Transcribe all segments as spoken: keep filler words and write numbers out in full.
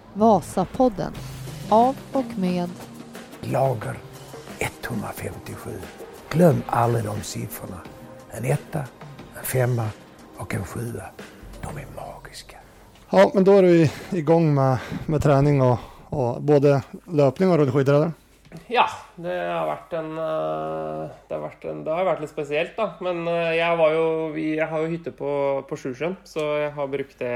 Vasapodden av och med Lager etthundrafemtiosju. Glöm aldrig de siffrorna. En etta, en femma och en sjua. De är magiska. Ja, men då är du igång med, med träning och, och både löpning och rullskidor, eller? Ja, det har vært en det har vært en det har vært litt spesielt da, men jeg var jo vi jeg har jo hytte på på Sjusjøen, så jeg har brukt det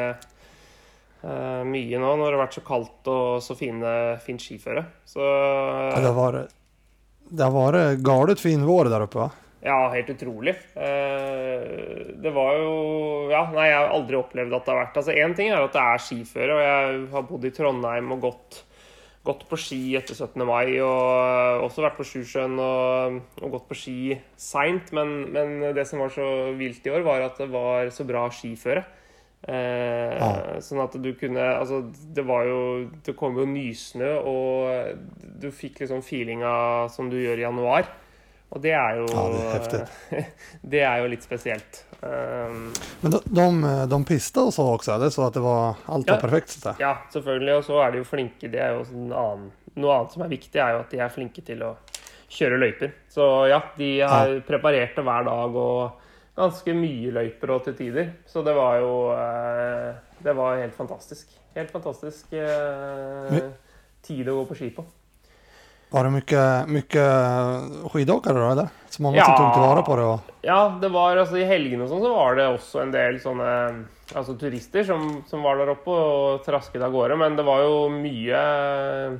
uh, mye nå når det har vært så kaldt og så fine fint skiføre. Så ja, det var det har vært galet fin vår der oppe, va? Ja, helt utrolig. Uh, det var jo ja, nei, jeg har aldri opplevd at det har vært. Altså en ting er at det er skiføre, og jeg har bodd i Trondheim og gått gått på ski etter syttende mai, og også vært på Sjusjøen og, og gått på ski sent, men, men det som var så vilt i år var at det var så bra skiføre. Eh, ja. Sånn at du kunne, altså det var jo, det kom jo nysnø, og du fikk liksom feelinga som du gjør i januar. Og det er jo, ja, det er heftig. Det er jo litt spesielt. Um, Men de, de, de pista og så også, det så at det var alt var ja, perfekt. Så. Ja, selvfølgelig, og så er de jo flinke. Det er jo en annen, noe annet som er viktig er jo at de er flinke til å kjøre løyper. Så ja, de har ja. preparert det hver dag og ganske mye løyper og til tider. Så det var jo det var helt fantastisk. Helt fantastisk eh, tid å gå på ski på. Var det mycket, mycket skidåkare då, eller? Så många ja, som tog tillvara på det? Och... Ja, det var, alltså i helgen och sånt så var det också en del sånne, alltså turister som, som var där uppe och traskade av gårde, men det var ju mycket,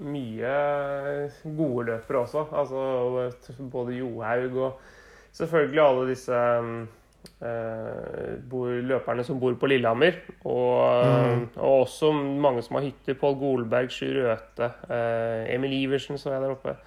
mycket gode løpere också. Alltså både Johaug och selvfølgelig alle disse Uh, bor, løperne som bor på Lillehammer og, mm. og også mange som har hytter. Paul Golberg, Sjur Røte, uh, Emil Iversen så jeg der oppe,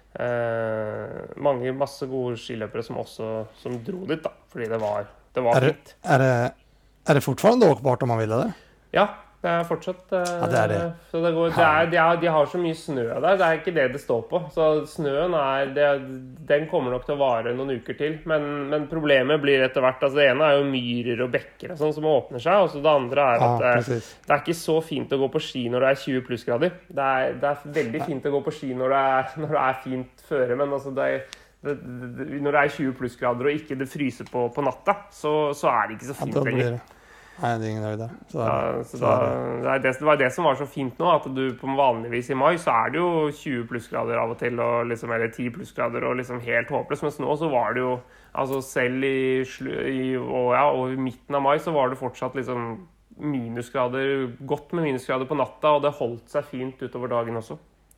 uh, mange masse gode skiløpere som også som dro dit da, fordi det var, det var er det, fint. Er det, er det fortfarande åkbart om man vil det? Ja, det er fortsatt uh, ja, det er det. Så det går, det er, de, har, de har så mye snø der, det er ikke det det står på. Så snøen er, det, den kommer nok til å vare noen uker til. Men, men problemet blir etter hvert, altså det ene er jo myrer og bekker og sånn som åpner seg, og så det andre er at ja, det, det er ikke så fint å gå på ski når det er tjue plussgrader. Det er, det er veldig fint å gå på ski når det er, når det er fint føre, men altså det er, det, det, når det er tjue plussgrader og ikke det fryser på, på natta, så, så er det ikke så fint ja, lenger. Nei, det er ingen høyde. Så, ja, så da, det, er det, det var det som var så fint nå, at du på vanligvis i mai så er det jo tjue plussgrader av og til, og liksom, eller ti plussgrader, og liksom helt håpløst, mens nå så var det jo, altså selv i, i, og, ja, og i midten av mai så var det fortsatt liksom minusgrader, godt med minusgrader på natta, og det holdt seg fint utover dagen også.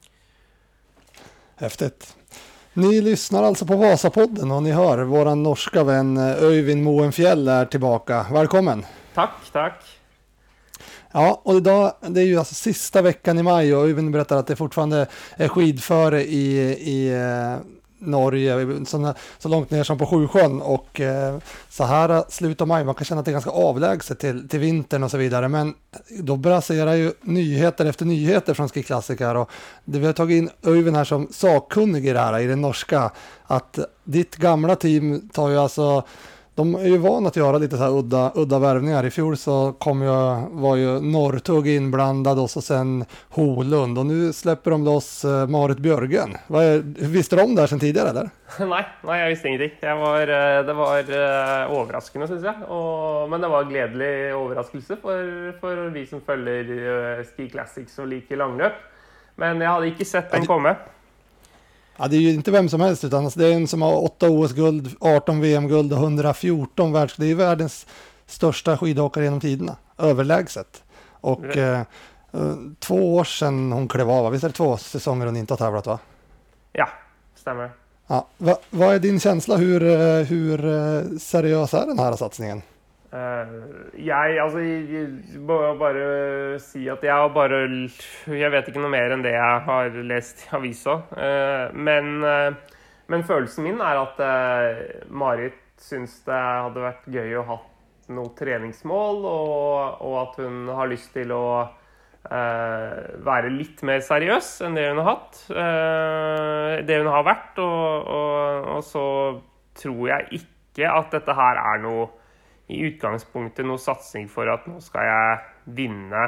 Häftigt. Ni lyssnar alltså på Vasapodden och ni hör våran norska vän Øyvind Moenfjell är tillbaka. Välkommen! Tack, tack. Ja, och idag, det är ju alltså sista veckan i maj och Øyvind berättar att det fortfarande är skidföre i, i eh, Norge, så, så långt ner som på Sjusjön och eh, så här slutet av maj, man kan känna att det är ganska avlägset till, till vintern och så vidare, men då braserar ju nyheter efter nyheter från Skiklassiker och det vi har tagit in Øyvind här som sakkunnig i det här, i det norska, att ditt gamla team tar ju alltså, de är ju vana att göra lite så här udda, udda värvningar. I fjol så kom ju, var ju Norrtug inblandad och så sen Holund. Och nu släpper de loss uh, Marit Bjørgen. Vad är, visste de om det här sen tidigare, eller? nei, nei, jeg visste ingenting. Jeg var, det var uh, overraskende, synes jeg. Og, men det var en gledelig overraskelse for, for vi som følger uh, Ski Classics og liker langløp. Men jeg hadde ikke sett den komme. Ja, det är ju inte vem som helst, utan det är en som har åtta O S-guld, arton V M-guld och hundrafjorton världs. Det är världens största skidåkare genom tiderna, överlägset. Och eh, två år sedan hon klev av, visst är det två säsonger hon inte har tävlat, va? Ja, stämmer. Ja, va, vad är din känsla? Hur, hur seriös är den här satsningen? Uh, jeg, altså, jeg, bare, bare si at jeg har bare, jeg vet ikke noe mer enn det jeg har lest i avisa, uh, men, uh, men følelsen min er at uh, Marit synes det hadde vært gøy å ha noe treningsmål, og, og at hun har lyst til å uh, være litt mer seriøs enn det hun har hatt, uh, det hun har vært, og, og, og så tror jeg ikke at dette her er noe i utgangspunktet noe satsing for at nå skal jeg vinne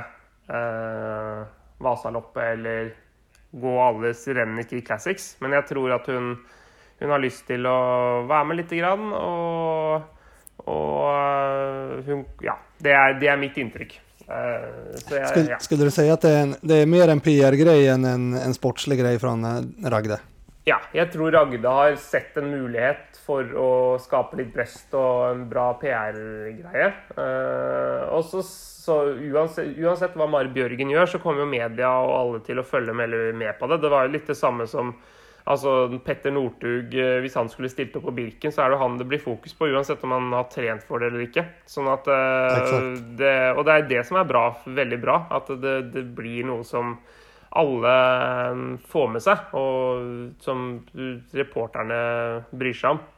eh, Vasaloppet eller gå alle rennene i Ski Classics. Men jeg tror at hun, hun har lyst til å være med litt grann, og, og hun, ja, det er, det er mitt inntrykk. Uh, så jeg, skulle, ja. skulle du si at det er, en, det er mer en P R-grej enn en, en sportslig grej fra Ragde? Ja, jeg tror Ragde har sett en mulighet for å skape litt blest og en bra P R-greie. Uh, og så, så uansett, uansett hva Marit Bjørgen gjør, så kommer jo media og alle til å følge med, med på det. Det var jo litt det samme som altså, Petter Northug, hvis han skulle stilt opp på Birken, så er det han det blir fokus på, uansett om han har trent for det eller ikke. Sånn at, uh, det, og det er det som er bra, veldig bra, at det, det blir noe som alle får med seg, og som reporterne bryr seg om.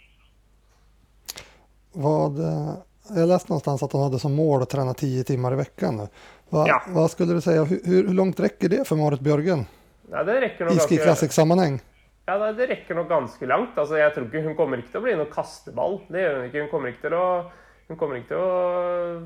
Vad, jag läste någonstans att hon hade som mål att träna tio timmar i veckan nu. Va, ja. Vad skulle du säga, hur, hur långt räcker det för Marit Bjørgen? Ja, det räcker nog I Ski Classics-sammanhang? Ja, det räcker nog ganska långt. Alltså, jag tror inte, hun kommer inte att bli någon kasteball. Det gör hon inte. Hun kommer inte till att, hun kommer inte att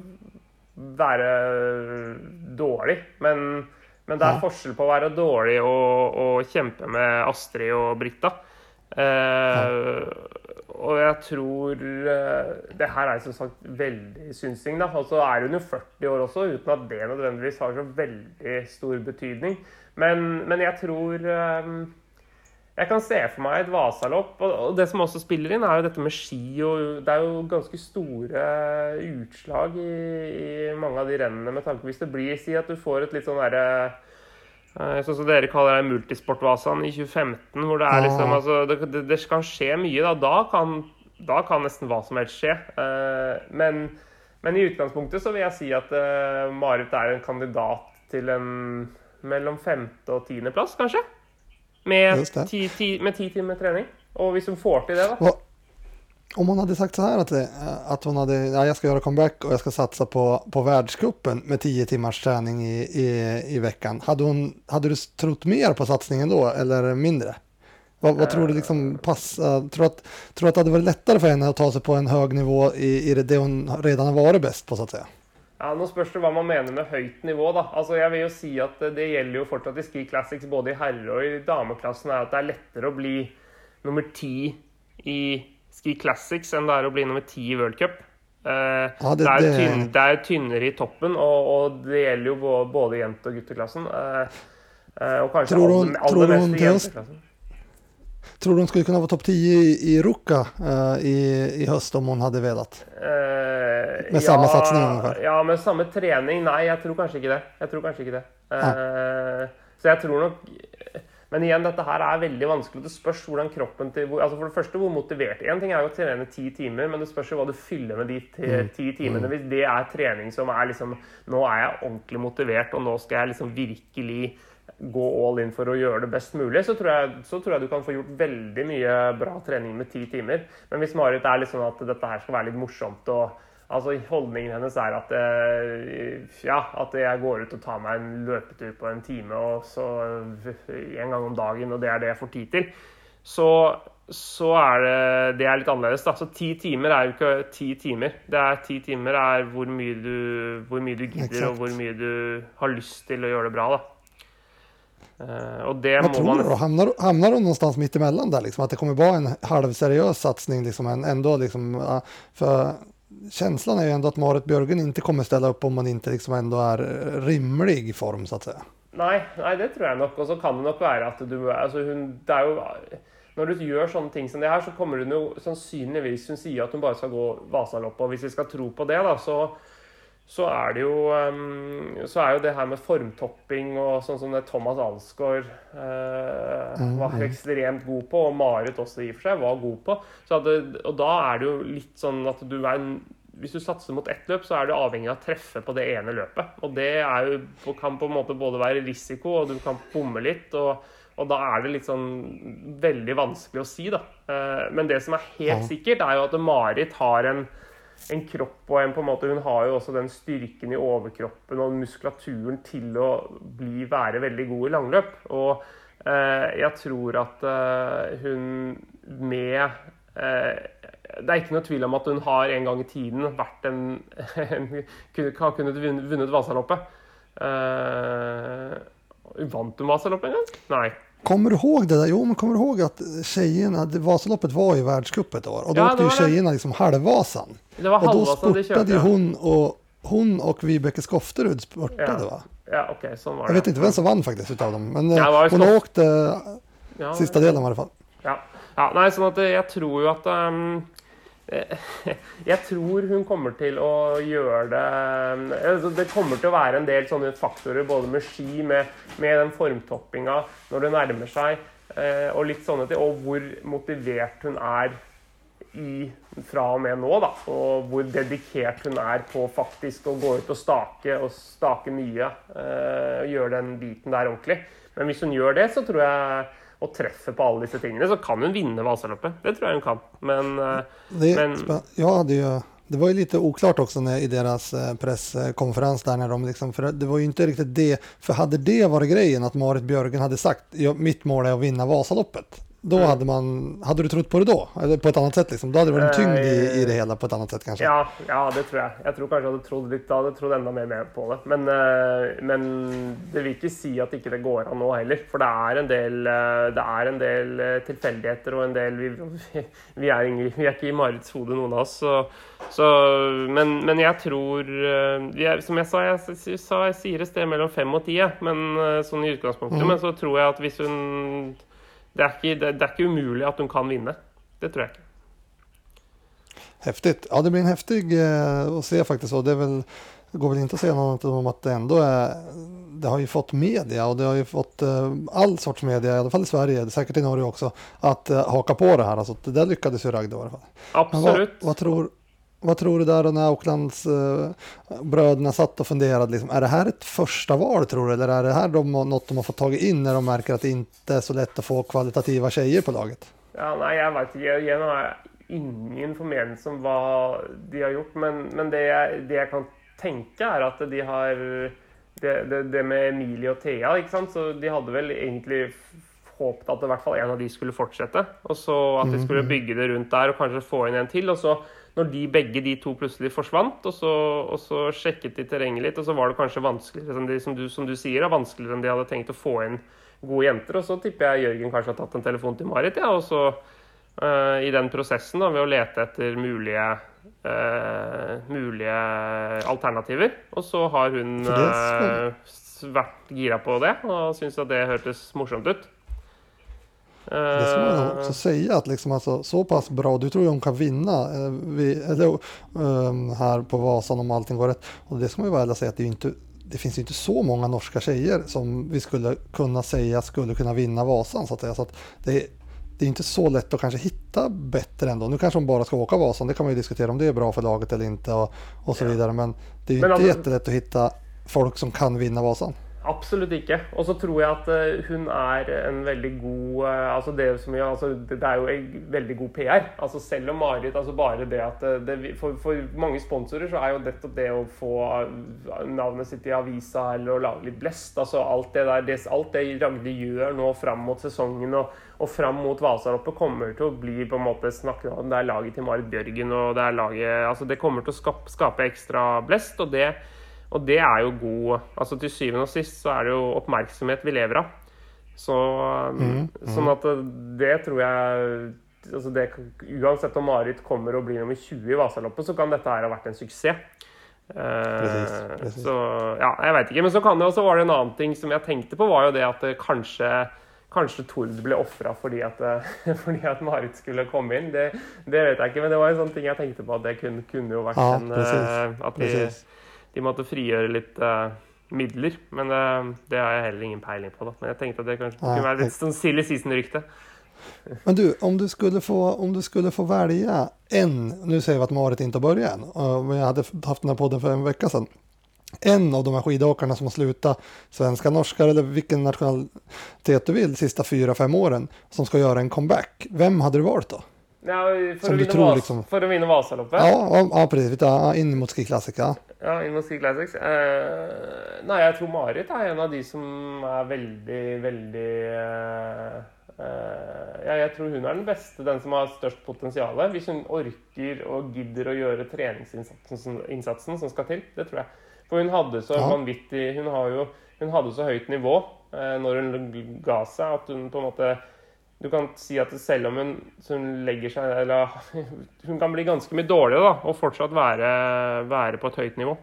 vara dålig. Men, men det är ja. forskjell på att vara dålig och, och kämpa med Astrid och Britta. Eh, ja. Og jeg tror det her er som sagt veldig synsing da, og så er hun jo førti år også, uten at det nødvendigvis har så veldig stor betydning. Men, men jeg tror jeg kan se for meg et Vasalopp, og det som også spiller inn er jo dette med ski, og det er jo ganske store utslag i, i mange av de rennene med tanke hvis det blir, si at du får et litt sånn derre sånn som dere kaller det multisportvasan i tjue femten, hvor det er liksom, altså, det, det, det kan skje mye da, da kan, da kan nesten hva som helst skje. Uh, men, men i utgangspunktet så vil jeg si at uh, Marit er en kandidat til en mellom femte og tiende plass, kanskje? Med ti, ti, med ti timer trening. Og hvis hun får til det da. Hva? Om hon hade sagt så här att, det, att hon hade, ja, jag ska göra comeback och jag ska satsa på, på världscupen med tio timmars träning i, i, i veckan. Hade, hon, hade du trott mer på satsningen då eller mindre? Vad, vad tror du liksom passar? Tror att, tror att det hade varit lättare för henne att ta sig på en hög nivå i, i det, det hon redan har varit bäst på så att säga? Ja, nå spørs det hva man mener med høyt nivå da. Altså jeg vil jo si at det gjelder jo fortsatt i Ski Classics både i herre- og i dameklassen er at det er lettere å bli nummer ti i Ski Classics enn det er å bli nummer ti i World Cup. Eh, ja, det, det, er tynn, det er tynnere i toppen, og, og det gjelder jo både, både jente- og gutteklassen. Eh, og kanskje tror hun, aller, aller mest i jenteklassen. Tror du hon skulle kunna vara topp tio i, i Ruka uh, i, i höst om hon hade velat? Eh, med ja, samma satsning ungefär? Ja, med samme trening. Nej, jeg tror kanskje ikke det. Jeg tror kanskje ikke det. Eh, så jeg tror nok... Men igjen, dette her er veldig vanskelig. Det spørs hvordan kroppen til... Altså for det første, hvor motivert... En ting er jo å trene ti timer, men det spørs jo hva du fyller med de ti timene. Hvis det er trening som er liksom... Nå er jeg ordentlig motivert, og nå skal jeg liksom virkelig gå all in for å gjøre det best mulig, så tror jeg, så tror jeg du kan få gjort veldig mye bra trening med ti timer. Men hvis Marit er litt sånn at dette her skal være litt morsomt, og altså holdningen hennes er at, ja, at jeg går ut og tar meg en løpetur på en time, og så en gang om dagen, og det er det jeg får tid til, så, så er det, det er litt annerledes da. Så ti timer er jo ikke ti timer. Det er ti timer er hvor mye du, hvor mye du gidder, Exakt. Og hvor mye du har lyst til å gjøre det bra da. Uh, och det Vad må tror man... du då? Hamnar, hamnar du någonstans mitt emellan där liksom? Att det kommer vara en halvseriös satsning liksom, en, ändå liksom, uh, för känslan är ju ändå att Marit Bjørgen inte kommer ställa upp om man inte liksom ändå är rimlig i form så att säga. Nej, nej, det tror jag nog. Och så kan det nog vara att du, alltså hun, det är ju, när du gör sånne ting som det här så kommer du nog sannsynligvis, hun sier att hon bara ska gå Vasalopp, och hvis vi ska tro på det då, så så er det jo um, så er jo det her med formtopping og sånn som det Thomas Alsgaard uh, mm, var mm. ekstremt god på, og Marit også i og for seg var god på. Så det, og da er det jo litt sånn at du er, hvis du satser mot ett løp, så er du avhengig av å treffe på det ene løpet. Og det er jo, kan på en måte både være risiko, og du kan bomme litt, og, og da er det litt sånn veldig vanskelig å si da. Uh, men det som er helt sikkert er jo at Marit har en en kropp og en på en måte, hun har jo også den styrken i overkroppen og muskulaturen til å bli, være veldig god i langløp. Og eh, jeg tror at eh, hun med eh, det er ikke noe tvil om at hun har en gang i tiden vært en, en har kunnet vunnet Vasaloppet. Eh, vant du Vasaloppet en gang? Nei. Kommer du ihåg det där? Jo, men kommer du ihåg att tjejerna, det- Vasaloppet var i världscup ett år och då Ja, åkte det ju var det. tjejerna liksom halvvasan. Det var Och då halvvasan de spurtade ju kjørte. hon och hon och Vibeke Skofterud spurtade Ja. va? Ja, ok, sånn var det. Jag vet inte vem som vann faktiskt utav dem, men eh, Ja, det var hon Skof- åkte Ja, sista delen i alla fall. Ja. ja, nei, sånn at jeg tror jo at um, Jeg tror hun kommer til å gjøre det altså, Det kommer til å være en del sånne faktorer, både med ski, med, med den formtoppinga når det nærmer seg, eh, og litt sånne ting, og hvor motivert hun er i, fra og med nå, da, og hvor dedikert hun er på faktisk å gå ut og stake, og stake mye, eh, og gjøre den biten der ordentlig. Men hvis hun gjør det, så tror jeg og treffer på alle disse tingene, så kan hun vinne Vasaloppet. Det tror jeg hun kan. Men, eh, Det, men ja, det, är ju- det var ju lite oklart också när, i deras eh, presskonferens där när de liksom, för det var ju inte riktigt det, för hade det varit grejen att Marit Björgen hade sagt ja, mitt mål är att vinna Vasaloppet, då Mm. hade man, hade du trott på det då? Eller på ett annat sätt liksom, då hade det varit en tyngd i, i det hela på ett annat sätt kanske. Ja, ja, det tror jeg. Jeg tror kanskje jeg hadde trodd litt, da hadde jeg trodd enda mer med på det. Men, eh, men det vil ikke si at ikke det går an nå heller. For det er en del, eh, det er en del eh, tilfeldigheter og en del Vi, vi, er, ingen, vi er ikke i Marits hode, noen av oss. Så, så, men, men jeg tror eh, vi er, Som jeg sa, jeg, jeg, sa, jeg sier et sted mellom fem og ti, jeg. Men eh, sånn i utgangspunktet. Mm. Men så tror jeg at hvis hun det er, ikke, det, det er ikke umulig at hun kan vinne. Det tror jeg ikke. Häftigt. Ja, det blir en häftig eh, att se faktiskt. Och det, är väl, det går väl inte att säga något om att det ändå är, det har ju fått media och det har ju fått eh, all sorts media, i alla fall i Sverige, säkert i Norge också, att eh, haka på det här. Alltså, det där lyckades ju Ragde i alla fall. Men vad, Absolutt. vad, tror, vad tror du där då när Aucklands eh, bröderna satt och funderade? Liksom, är det här ett första val tror du? Eller är det här de, något de har fått tagit in när de märker att det inte är så lätt att få kvalitativa tjejer på laget? Ja, nei, jeg vet ikke. Igjen har jeg ingen formenelse om hva de har gjort, men, men det, jeg, det jeg kan tenke er at de har det, det, det med Emilie og Thea, ikke sant? Så de hadde vel egentlig håpet at i hvert fall en av de skulle fortsette, og så at de skulle bygge det rundt der og kanskje få inn en til, og så når de begge de to plutselig forsvant, og så, og så sjekket de terrenget litt, og så var det kanskje vanskeligere, som, de, som, du, som du sier, vanskeligere enn de hadde tenkt å få inn gode jenter, og så tipper jeg Jørgen kanskje har tatt en telefon til Marit, ja, og så uh, i den prosessen da, ved å lete etter mulige, uh, mulige alternativer, og så har hun uh, vært gira på det, og synes at det hørtes morsomt ut. Det ska man också säga att liksom alltså, så pass bra, du tror ju hon kan vinna eh, vi, eller, um, här på Vasan om allting går rätt. Och det ska man ju väl säga att det, är inte, det finns ju inte så många norska tjejer som vi skulle kunna säga skulle kunna vinna Vasan. Så att säga. Så att det, det är inte så lätt att kanske hitta bättre ändå. Nu kanske hon bara ska åka Vasan, det kan man ju diskutera om det är bra för laget eller inte och, och så vidare. Men det är ju Men inte alltså- jättelätt att hitta folk som kan vinna Vasan. Absolutt ikke. Og så tror jeg at uh, hun er en veldig god uh, altså det, som jeg, altså det, det er jo en veldig god P R. Altså selv om Marit, altså bare det at uh, det, for, for mange sponsorer så er jo dette det å få uh, navnet sitt i avisa eller å lage litt blest. Altså alt det der, det, alt det Ragde gjør nå fram mot sesongen og, og fram mot Vasaloppet kommer til å bli på en måte snakket om. Det er laget til Marit Bjørgen og det er laget, altså det kommer til å skape, skape ekstra blest, og det Og det er jo god, altså til syvende og sist så er det jo oppmerksomhet vi lever av. Så, mm, mm. Sånn at det tror jeg, altså det, uansett om Marit kommer og blir nummer tjue i Vasaloppet, så kan dette her ha vært en suksess. Precis, precis. Så ja, jeg vet ikke, men så kan det også være en annen ting som jeg tenkte på, var jo det at det kanskje, kanskje Tord ble offret fordi at, fordi at Marit skulle komme inn. Det, det vet jeg ikke, men det var en sånn ting jeg tenkte på at det kunne, kunne jo vært ja, en, precis, at de, precis. De måtte frigjøre litt uh, midler, men uh, det har jeg heller ingen peiling på. Da. Men jeg tenkte at det kanskje kunne være litt sånn silly season-rykte. Men du, om du skulle få, om du skulle få välja en, nu säger vi att Marit inte har börjat än, men jag hade haft den här podden för en vecka sedan. En av de här skidåkarna som har slutat, svenska, norskar eller vilken nationalitet du vill, de sista fyra, fem åren, som ska göra en comeback. Vem hade du valt då? Ja, for, som å du vinne tror Vas liksom... for å vinne Vasaloppet? Ja, ja, ja precis. Vi tar in mot Ski Classic, ja. Ja, inn mot Ski Classics. Eh, nei, jeg tror Marit er en av de som er veldig, veldig eh, eh, ja, jeg tror hun er den beste, den som har størst potensial. Hvis hun orker og gidder å gjøre treningsinnsatsen innsatsen som skal til, det tror jeg. For hun hadde så Ja. vanvittig, hun har jo, hun hadde så høyt nivå eh, når hun ga seg, at hun på en måte, du kan si at selv om hun, så hun legger seg, eller hun kan bli ganske mye dårligere da, og fortsatt være, være på et høyt nivå.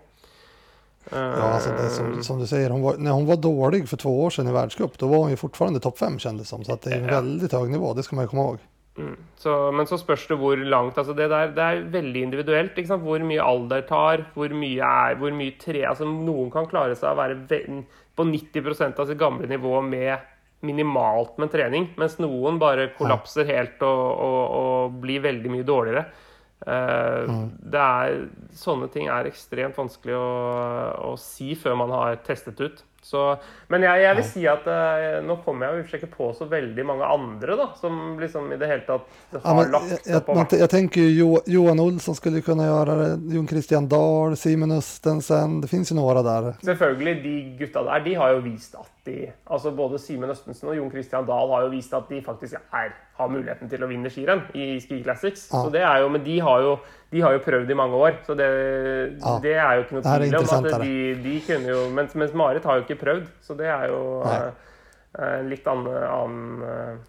Ja, alltså det är som, som du säger, hon var, när hon var dålig för två år sedan i världscup, då var hon ju fortfarande topp fem kändes som, så att det är en Ja. väldigt hög nivå, det ska man ju komma ihåg. Mm. Så, men så spørs det hvor langt, altså det der, det er veldig individuelt, ikke sant? Hvor mye alder tar, hvor mye er, hvor mye tre, altså noen kan klare seg å være ve- på nitti prosent av sitt gamle nivå med minimalt med trening, mens noen bare kollapser helt og, og, og blir veldig mye dårligere. Uh, Mm. det er, sånne ting er ekstremt vanskelig å, å si før man har testet ut. Så, men jeg, jeg vil si at uh, nå kommer jeg jo i og for seg ikke på så veldig mange andre da, som liksom i det hele tatt har Ja, men lagt jag, seg jag, på. man, jag tänker ju Jo- Johan Olsson skulle ju kunna göra det, Jon Christian Dahl, Simon Östensen, det finns ju några där. Selvfølgelig, de gutta der, de har jo vist at de, altså både Simen Østensen og Jon Christian Dahl har jo vist at de faktisk er, har muligheten til å vinne skirenn i Ski Classics. Ja. Så det er jo, men de har jo, de har jo prøvd i mange år, så det, Ja. det er jo ikke noe Det her er tvil om interessant, at det. de, de kunne jo, mens, mens Marit har jo ikke prøvd, så det er jo Nei. eh, en litt annen, annen,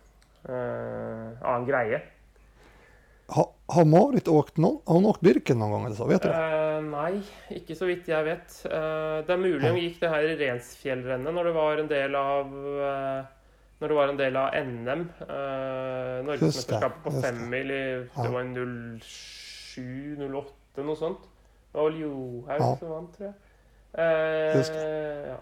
eh, annen greie. Ha, har Marit åkt no, har hon åkt Birken någon gång eller så, vet du det? Eh, nei, ikke så vidt jeg vet. Eh, det er mulig hun gikk det her i Rensfjellrennet når det var en del av eh, når det var en del av N M. Uh, Norgesmesterskapet på just det. femmil i Ja. det var en null sju null åtte, noe sånt. Det var vel Johaug Ja. som vant, tror jeg. Eh, Just ja.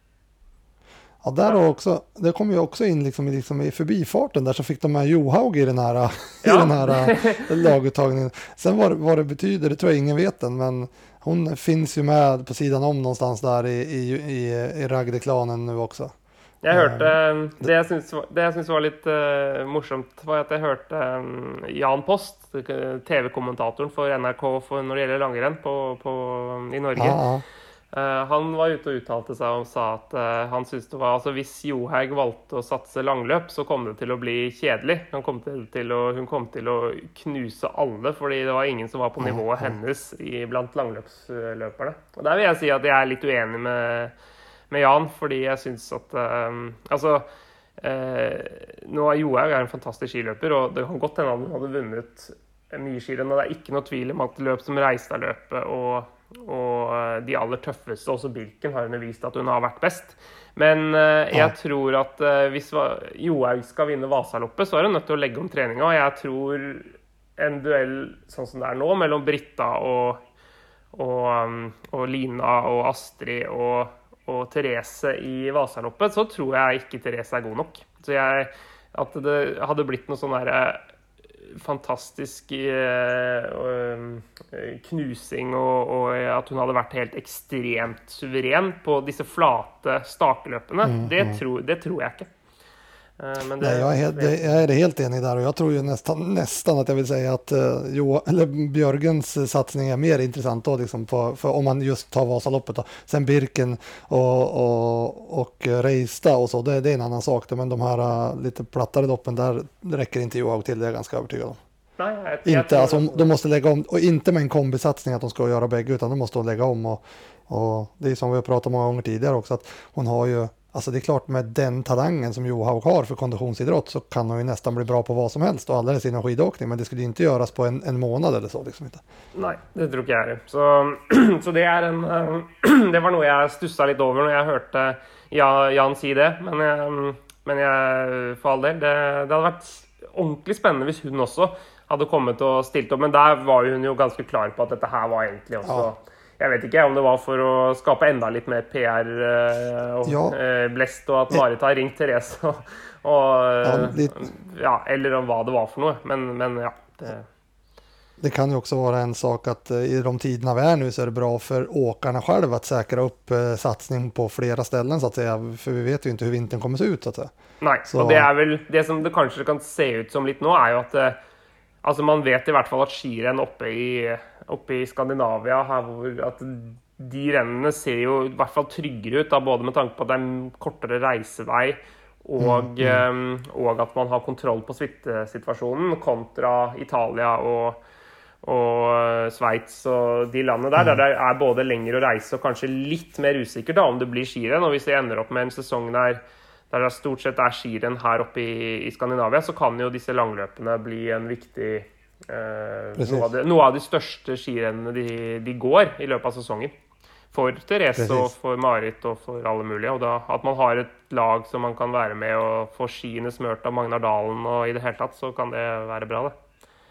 Ja, där har också, det kom ju också in liksom, i- liksom i förbifarten där, så fick de med Johaug i den här, i Ja. den här äh, laguttagningen. Sen vad, vad det betyder, det tror jag ingen vet än, men hon finns ju med på sidan om någonstans där i, i, i, i Ragde-klanen nu också. Jeg hørte, det jeg synes, var- det jeg synes var litt uh, morsomt, var at jeg hørte um, Jan Post, T V-kommentatoren for N R K for, når det gjelder langrenn på, på, i Norge. Ja, ja. Eh, han var ute og uttalte seg og sa at eh, han syntes det var, altså hvis Johaug valgte å satse langløp, så kom det til å bli kjedelig. Hun kom til, til, å, hun kom til å knuse alle, fordi det var ingen som var på nivået hennes i, blant langløpsløperne. Og der vil jeg si at jeg er litt uenig med, med Jan, fordi jeg synes at, eh, altså, eh, nå er Johaug en fantastisk skiløper, og det kan godt hende at hun hadde vunnet mye skirenn, og det er ikke noe tvil om at løp som Reistadløpet og og de aller tøffeste, også Birken, har hun vist at hun har vært best. Men uh, jeg Ja. tror at uh, hvis Johaug skal vinne Vasaloppet, så er hun nødt til å legge om treninga. Og jeg tror en duell sånn som det er nå, mellom Britta og, og, um, og Lina og Astrid og, og Therese i Vasaloppet, så tror jeg ikke Therese er god nok. Så jeg, at det hadde blitt noe sånn der fantastisk eh, knusing, og, og at hun hadde vært helt ekstremt suveren på disse flate startløpene, Mm, det, mm. tror, det tror jeg ikke. Eh, men det, Nej, jag, är helt, det, jag är helt enig där, och jag tror ju nästan, nästan att jag vill säga att uh, jo, eller Björgens eh, satsning är mer intressant då, liksom på, för om man just tar Vasaloppet då. Sen Birken och, och, och eh, Reista och så, det, det är en annan sak då, men de här uh, lite plattare loppen där räcker inte Johaug till, det är jag ganska övertygad om. nei, jeg, jeg Inte, tror alltså, det- de måste lägga om, och inte med en kombisatsning att de ska göra bägge, utan de måste de lägga om, och, och det är som vi har pratat många gånger tidigare också, att hon har ju, alltså det är klart, med den talangen som Johaug har för konditionsidrott, så kan hon ju nästan bli bra på vad som helst, och alldeles inom skidåkning, men det skulle ju inte göras på en, en månad eller så liksom inte. Nei, det tror ikke jeg heller. Så, så det er en eh, det var noe jeg stusset litt over når jeg hørte Ja- Jan si det, men jeg, men jeg for all del, det, det hadde vært ordentlig spennende hvis hun også hadde kommet og stilt opp, men der var jo hun jo ganske klar på at dette her var egentlig også Ja. Jeg vet ikke om det var for å skape enda litt mer P R eh, og Ja. eh, blest, og at Marit har ringt Therese og, og eh, Ja, litt. ja, eller om hva det var for noe, men, men ja det, Det kan ju också vara en sak att eh, i de tiderna vi är nu, så är det bra för åkarna själva att säkra upp eh, satsning på flera ställen, så att säga, för vi vet ju inte hur vintern kommer se ut, så att säga. Nei, Så- og det er vel det som det kanskje kan se ut som litt nå, er jo at eh, altså man vet i hvert fall at skirenn oppe i, oppe i Skandinavia her hvor at de rennene ser jo i hvert fall tryggere ut, da, både med tanke på at det er en kortere reisevei og, eh, og at man har kontroll på smittesituasjonen kontra Italia og, og Sveits og de landene der, mm. der det er både lenger å reise og kanskje litt mer usikkert da, om det blir skirenn. Og hvis det ender opp med en sesong der, der det stort sett er skirenn her oppe i, i Skandinavia, så kan jo disse langløpene bli en viktig eh, noe, av det, noe av de største skirennene de, de går i løpet av sesongen. For Therese Precis. Og for Marit og for alle mulige. Og da, at man har et lag som man kan være med og få skiene smørt av Magnar Dalen og i det hele tatt, så kan det være bra det.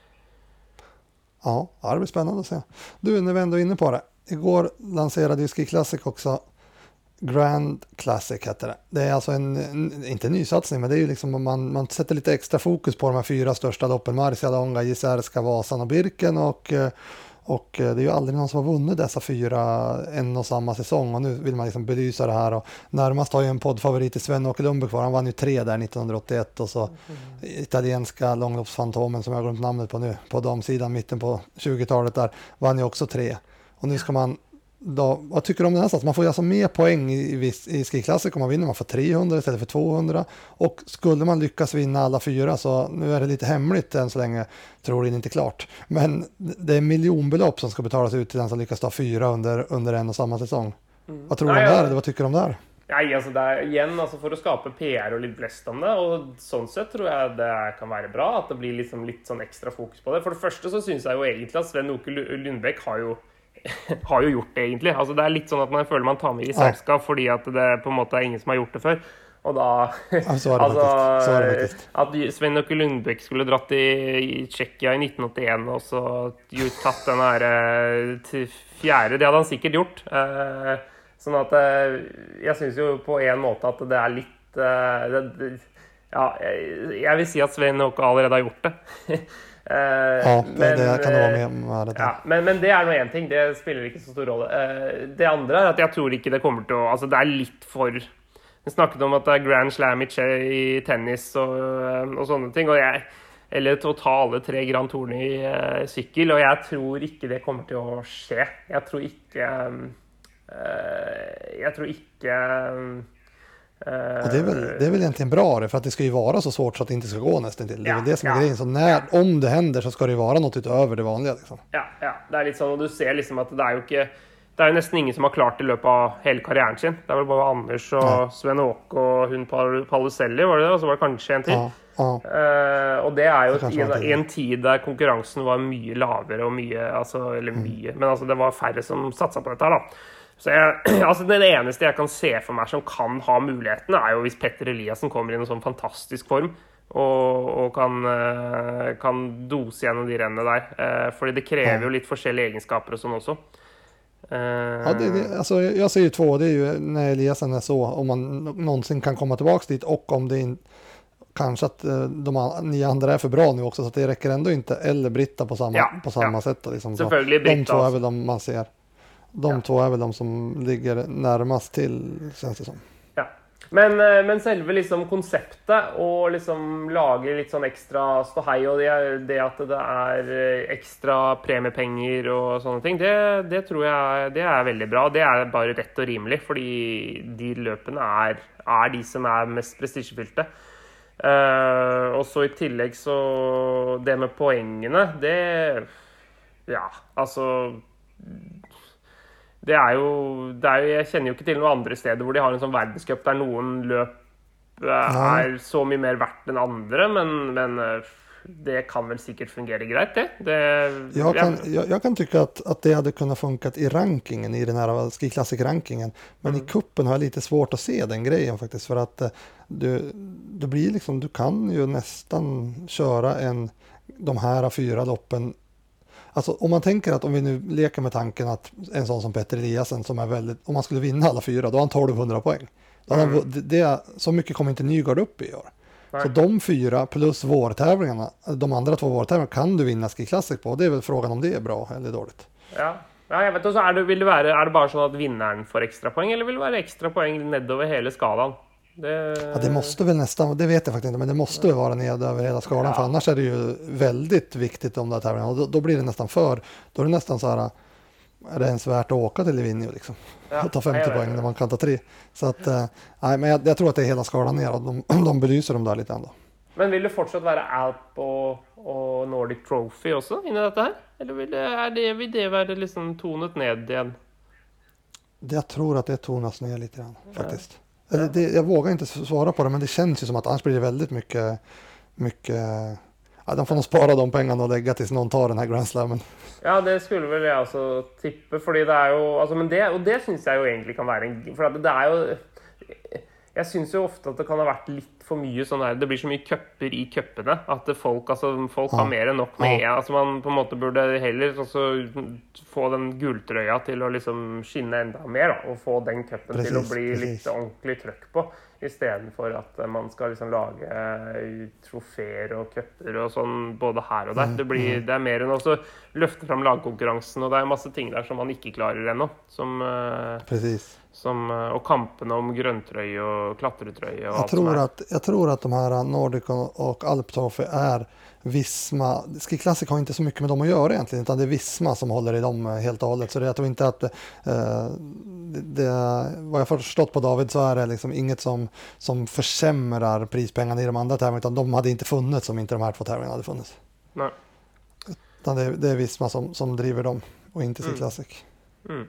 Ja, det blir spännande att se. Du, när vi ändå är inne på det. Igår lanserade ju Ski Classic också Grand Classic heter det. Det är alltså en, en inte en ny satsning, men det är ju liksom man, man sätter lite extra fokus på de här fyra största loppen. Marcialonga, Jizerska, Vasan och Birken och Och det är ju aldrig någon som har vunnit dessa fyra en och samma säsong. Och nu vill man liksom belysa det här. Och närmast har ju en poddfavorit i Sven-Åke Lundberg kvar. Han vann ju tre där nittonhundraåttioett. Och så mm. italienska långloppsfantomen som jag har glömt namnet på nu. På damsidan mitten på tjugotalet där vann ju också tre. Och nu ska man då, vad tycker du om den här satsen? Man får ju alltså mer poäng i, i, i Ski Classic om man vinner. Man får trehundra istället för tvåhundra. Och skulle man lyckas vinna alla fyra, så nu är det lite hemligt än så länge, tror jag inte klart. Men det är miljonbelopp som ska betalas ut till den som lyckas ta fyra under, under en och samma säsong. Mm. Vad tror du om det här? Vad tycker du om det här? Nei, altså det er, igjen, altså for å skape P R og litt blest om det, og sånn sett tror jeg det kan være bra, at det blir liksom litt sånn ekstra fokus på det. For det første så synes jeg jo egentlig at Sven-Åke Lundbæk har jo har jo gjort det egentlig. Altså det er litt sånn at man føler man tar med i selskap fordi at det på en måte er ingen som har gjort det før. Og da ja, så er det altså, faktisk. Så er det faktisk. At Sven-Åke Lundbæk skulle dratt i, i Tsjekkia i nitten åttien og så tatt den her til fjerde, det hadde han sikkert gjort. Eh, sånn at jeg synes jo på en måte at det er litt eh, det, ja, jeg, jeg vil si at Sven-Åke allerede har gjort det. Uh, ja, men, det kan det vara med, med det. Ja, men, men det er nå en ting, det spiller ikke så stor rolle. Uh, det andre er at jeg tror ikke det kommer til å, altså det er litt for, vi snakket om at det er Grand Slam i, i tennis og, og sånne ting, og jeg, eller å ta alle tre Grand Tourne i uh, sykkel, og jeg tror ikke det kommer til å skje. Jeg tror ikke, um, uh, jeg tror ikke, um, Och det är väl det är väl egentligen bra det, för att det ska ju vara så svårt så att det inte ska gå nästan till. Det är ja, väl det som är ja. grejen, så när om det händer så ska det ju vara något utöver det vanliga liksom. Ja, ja, det är lite sånn, och du ser liksom att det är ju inte det är ju nästan ingen som har klart det i løpet av hela karriären sin. Det är väl bara Anders och ja. Sven-Åke och hun Paluselli var det, och så var det kanske en till. Ja, ja. Uh, och det är ju det i en, en tid där konkurrensen var mycket lavere och mycket alltså eller mycket, mm. men alltså det var färre som satsade på detta då. Så jeg, altså den eneste jeg kan se for meg som kan ha muligheten er jo hvis Petter Eliassen kommer i en sånn fantastisk form og, og kan, kan dose gjennom de rennene der. Fordi det krever jo litt forskjellige egenskaper og sånn også. Ja, det, det, alltså jag ser ju två, det är ju när Eliassen är så, om man någonsin kan komma tillbaka dit, och om det inte kanske att de nio andra är för bra nu också, så att det räcker ändå inte, eller Britta på samma, ja, på samma ja. sätt liksom. Selvfølgelig Britta. De två är väl de man ser. De ja. två är väl de som ligger närmast till, känns det som. Ja. Men, men selve liksom konseptet og liksom lage litt sånn ekstra ståhei, og det, det at det er ekstra premiepenger og sånne ting, det, det tror jeg det er veldig bra. Det er bare rett og rimelig, fordi de løpene er, er de som er mest prestisjefylte. Uh, og så i tillegg så det med poengene, det ja, altså det er jo, det er jo, jeg kjenner jo ikke til noen andre steder hvor de har en sånn verdenscup der noen løp er så mye mer verdt enn andre, men, men det kan väl säkert fungera grejt det. det jag, kan, jag, jag kan tycka att, att det hade kunnat funkat i rankingen, i den här Ski Classic-rankingen, men mm. i kuppen har jag lite svårt att se den grejen faktiskt, för att du, du blir liksom, du kan ju nästan köra en, de här fyra loppen. Alltså om man tänker att om vi nu leker med tanken att en sån som Petter Eliassen som är väldigt, om man skulle vinna alla fyra, då har han tolvhundra poäng. Då mm. han, det, det, så mycket kommer inte Nygård upp i år. Nej. Så de fyra plus vårtävlingarna, de andra två vårtävlingarna kan du vinna Ski Classic på. Det är väl frågan om det är bra eller dåligt. Ja, ja jag vet. Och så är det, vill det vara, är det bara så att vinnaren får extra poäng, eller vill det vara extra poäng nedover hela skalan? Det... Ja, det måste väl nästan, det vet jag faktiskt inte, men det måste ju vara ned över hela skalan, ja. För annars är det ju väldigt viktigt om det här tävlingen, och då, då blir det nästan för, då är det nästan så här, är det ens värt att åka till Livigno liksom, ja, ta femtio poäng när man kan ta tre, så att, nej, men jag, jag tror att det är hela skalan ner, och de, de belyser dem där lite ändå. Men vil det fortsatt være Alp og, og Nordic Trophy også inni dette her? Eller vil det, er det, vil det være liksom tonet ned igen? Jag tror att det tonas ner lite grann faktiskt. Ja. Eller det, jag vågar inte svara på det, men det känns ju som att annars blir det väldigt mycket, mycket ja, de får nog spara de pengarna och lägga tills någon tar den här Grand Slammen. Ja, det skulle väl jag också tippa, fordi det är ju alltså, men det och det syns jag ju egentligen kan vara en för att det är ju jag syns ju ofta att det kan ha varit lite för mycket sån där det blir så mycket kupper i kupperna att det folk alltså folk ja. har mer än nog med ja. alltså man på en måte borde heller alltså få den guldtröja till att liksom skinna ända mer då, och få den kuppen precis, till att bli precis. lite ordentligt tryck på istället för att man ska liksom laga troféer och kupper och sån både här och där mm, det blir mm. det är mer än också lyfta fram lagkonkurrensen och det är en massa ting där som man inte klarar ännu som precis som och kampen om gröntröja och klattertröja och jag allt tror att jag tror att de här Nordic och Alp Trophy är Visma. Ski Classic har inte så mycket med dem att göra egentligen utan det är Visma som håller i dem helt och hållet så det, jag tror inte att eh, det, det, vad jag förstått på David så är det liksom inget som, som försämrar prispengarna i de andra tävlingarna utan de hade inte funnits om inte de här två tävlingarna hade funnits. Nej. Utan det, det är Visma som, som driver dem och inte Ski mm. Classic. Mm.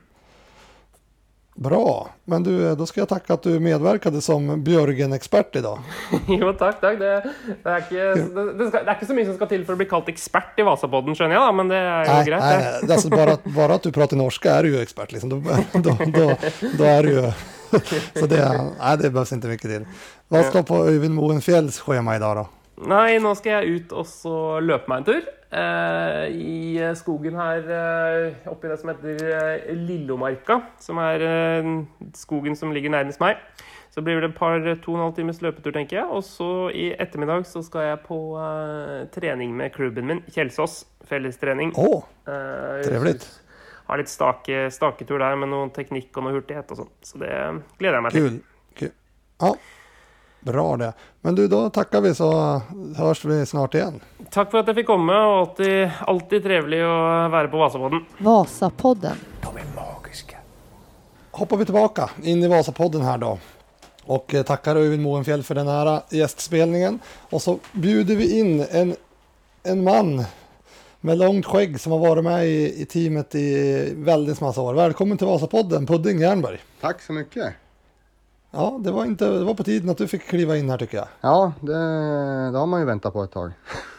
Bra, men du, då ska jag tacka att du medverkade som Björgen-expert idag. Jo, tack, tack. Det, det, är inte, det, det, ska, det är inte så mycket som ska till för att bli kallt expert i Vasapodden, skönjer jag, men det är ju nej, grejt. Nej, nej. Alltså bara, bara att du pratar norska är du ju expert, liksom. Då, då, då, då är du ju... Så det, nej, det behövs inte mycket till. Vad står på Öyvind Moenfjells schema idag då? Nej, nu ska jag ut och så löpa mig en tur eh, i skogen här eh, uppe i det som heter eh, Lillomarka, som är eh, skogen som ligger närmast mig. Så blir det ett par två och en halv timmes löpetur tänker jag och så i eftermiddag så ska jag på eh, träning med klubben min Kjelsås fällesträning. Åh, oh, eh, trevligt. Har lite stake, staketur där med någon teknik och någon hurtighet och sånt. Så det gläder jag mig till. Kul, kul. Ja. Bra det. Men du, då tackar vi så hörs vi snart igen. Tack för att jag fick komma och alltid, alltid trevligt att vara på Vasapodden. Vasapodden. De är magiska. Hoppar vi tillbaka in i Vasapodden här då. Och tackar Öyvind Moenfjell för den här gästspelningen. Och så bjuder vi in en, en man med långt skägg som har varit med i, i teamet i väldigt massa år. Välkommen till Vasapodden, Pudding Jernberg. Tack så mycket. Ja, det var, inte, det var på tiden att du fick kliva in här tycker jag. Ja, det, det har man ju väntat på ett tag.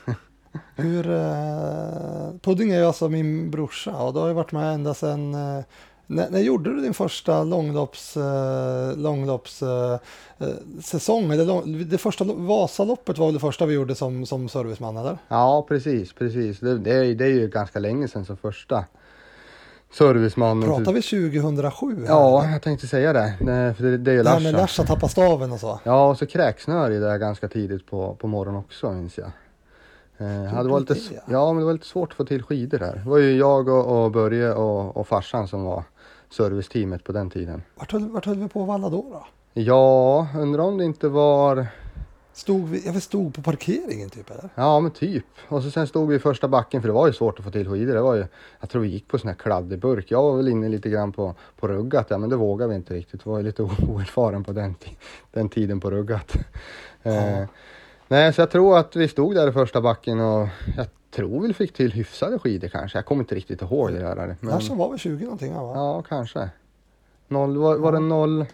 Hur, eh, Pudding är ju alltså min brorsa och du har ju varit med ända sedan... Eh, när, när gjorde du din första långlopps, eh, långlopps eh, säsong? Eller lång, det första Vasaloppet var väl det första vi gjorde som, som serviceman, eller? Ja, precis, precis. Det, det, är, det är ju ganska länge sedan som första serviceman. Pratar vi tjugohundrasju? Här, ja, jag tänkte säga det. det, för det, det är ju Larsa. Larsa. När Larsa tappar staven och så. Ja, och så kräksnör i det ganska tidigt på, på morgonen också, minns jag. Eh, hade var lite, ja, men det var lite svårt att få till skidor där. Det var ju jag och, och Börje och, och farsan som var serviceteamet på den tiden. Vart höll, vart höll vi på alla då då? Ja, undrar om det inte var... Stod vi, jag stod på parkeringen typ eller? Ja men typ. Och så sen stod vi i första backen för det var ju svårt att få till skidor. Det var ju, jag tror vi gick på sån här kladdig burk. Jag var väl inne lite grann på, på ruggat. Ja, men det vågade vi inte riktigt. Det var ju lite oerfaren på den, den tiden på ruggat. Ja. Eh, nej så jag tror att vi stod där i första backen och jag tror vi fick till hyfsade skidor kanske. Jag kommer inte riktigt ihåg det där. Men... Där var vi tjugo någonting va? Ja kanske. Noll, var, var det noll...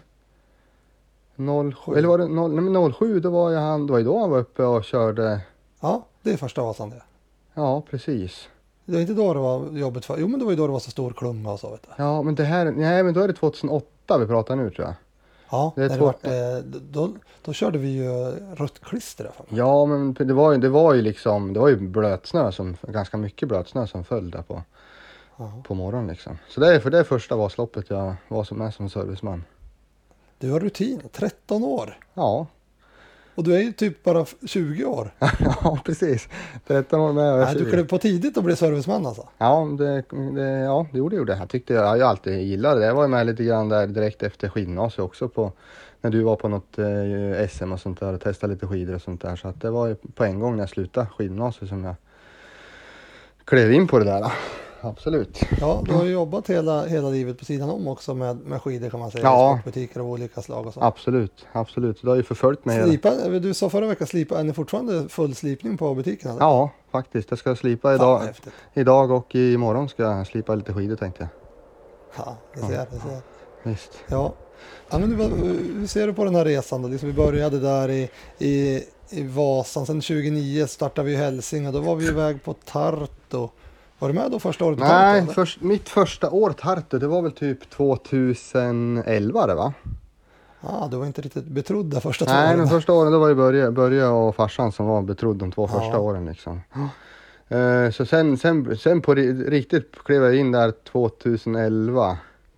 noll sju eller var det noll, nej, men noll sju då var ju han då var ju då han var uppe och körde. Ja, det är första Vasan det. Ja, precis. Det var inte då det var jobbet för. Jo, men det var ju då det var så stor klunga och så vet du. Ja, men det här nej, men då är det tjugohundraåtta vi pratar nu tror jag. Ja, det är två... det var, då då körde vi ju rött klister där för mig. Ja, men det var ju det var ju liksom det var ju blötsnö som ganska mycket blötsnö som föll där på Aha. på morgonen liksom. Så det är för det är första Vasaloppet jag var som med som serviceman. Du har rutin, tretton år. Ja. Och du är ju typ bara tjugo år. Ja, precis. tretton år med. Nej, du klev på tidigt att bli serviceman alltså. Ja, det, det, ja, det gjorde det. Jag tyckte jag, jag alltid gillade det. Jag var med lite grann där direkt efter skidgymnasiet också på när du var på något eh, S M och sånt där och testade lite skidor och sånt där. Så att det var ju på en gång när jag slutade skidgymnasiet som jag klev in på det där. absolut. Ja, du har ju jobbat hela, hela livet på sidan om också med, med skidor kan man säga. Ja. I sportbutiker av olika slag och så. Absolut, absolut. Du har ju förföljt mig. Slipa, du sa förra veckan slipa, är ni fortfarande full slipning på butiken? Eller? Ja, faktiskt. Jag ska slipa idag, idag och imorgon ska jag slipa lite skidor tänkte jag. Ja, det ser jag. Det ser jag. Visst. Ja. Ja, men du, hur ser du på den här resan då? Liksom vi började där i, i, i Vasan, sen tjugonio startade vi i Hälsingland, då var vi iväg på Tartu. Var du med då första året på Nej, Tartu? först, mitt första år Tartu, det var väl typ tjugoelva det va? Ja, du var inte riktigt betrodd där första två Nej, åren. men första åren då var det Börje, Börje och farsan som var betrodd de två Ja. första åren liksom. Uh, så sen, sen, sen på riktigt klev jag in där tjugoelva.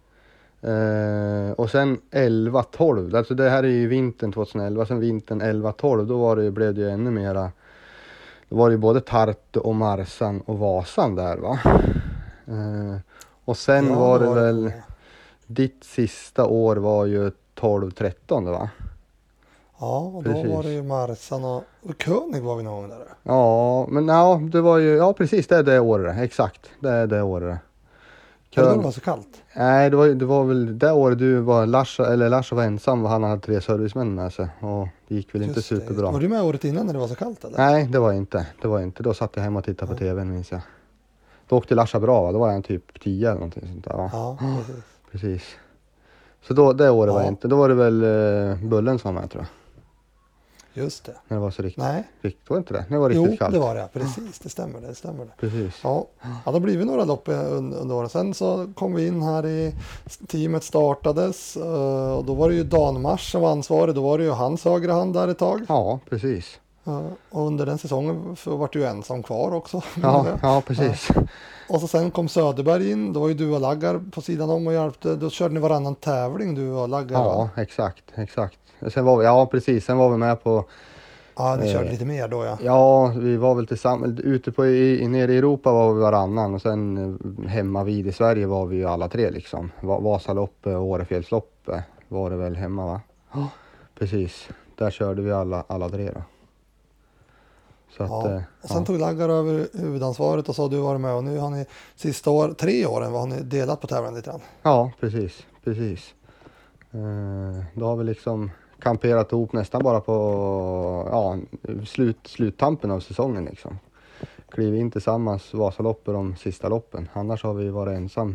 Uh, och sen elva tolv, alltså det här är ju vintern tjugoelva, sen vintern elva tolv, då var det, blev det ju ännu mera. Då var det ju både Tartu och Marsan och Vasan där va. Uh, och sen Ja, var det var väl, det. ditt sista år var ju tolv tretton va? Ja, och då Precis. var det ju Marsan och, och König var vi någon gång där. Ja, men ja, det var ju, ja precis det är det året, exakt, det är det året. Var det då Kön- det var så kallt? Nej, det var, det var väl det året du var, Lars, eller Lars var ensam och han hade tre servicemän med sig och det gick väl inte Just det. superbra. Var du med året innan när det var så kallt eller? Nej, det var jag inte, det var jag inte, då satt jag hemma och tittade på tvn minns jag. Då åkte Lars bra, va? Då var jag typ tio eller någonting sånt där va? Ja, precis. Precis. Så då, det året Ja. var jag inte, då var det väl uh, Bullen som var med tror jag. Just det. När det var så riktigt, Nej, riktigt var det inte det? När det var riktigt jo kallt. det var det. Precis, det stämmer det. det, stämmer det. Precis. Ja, ja, då blir vi några lopp under, under åren. Sen så kom vi in här i teamet startades eh, och då var det ju Dan Mars som var ansvarig. Då var det ju hans högra hand där ett tag. Ja, precis. Eh, och under den säsongen så var du ju ensam kvar också. Ja, ja precis. Och så sen kom Söderberg in. Då var ju du och Laggar på sidan om och hjälpte. Då körde ni varannan tävling du och Laggar. Ja, va? exakt, exakt. Sen var vi, ja precis, sen var vi med på, Ja, ni körde eh, lite mer då ja. ja vi var väl tillsammans, ute på, i, nere i Europa var vi varannan och sen eh, hemma vid i Sverige var vi ju alla tre liksom. Va- Vasaloppet och Årefjällsloppet var det väl hemma va? Ja, precis. Där körde vi alla, alla tre då. Så att, Ja. eh, Och sen ja. tog Laggar över huvudansvaret och så har du varit med och nu har ni sista år, tre åren har ni delat på tävlingen lite grann. Ja, precis, precis. Eh, då har vi liksom kamperat ihop nästan bara på ja, slut, sluttampen av säsongen liksom. Kliv in tillsammans Vasaloppet de sista loppen. Annars har vi varit ensam.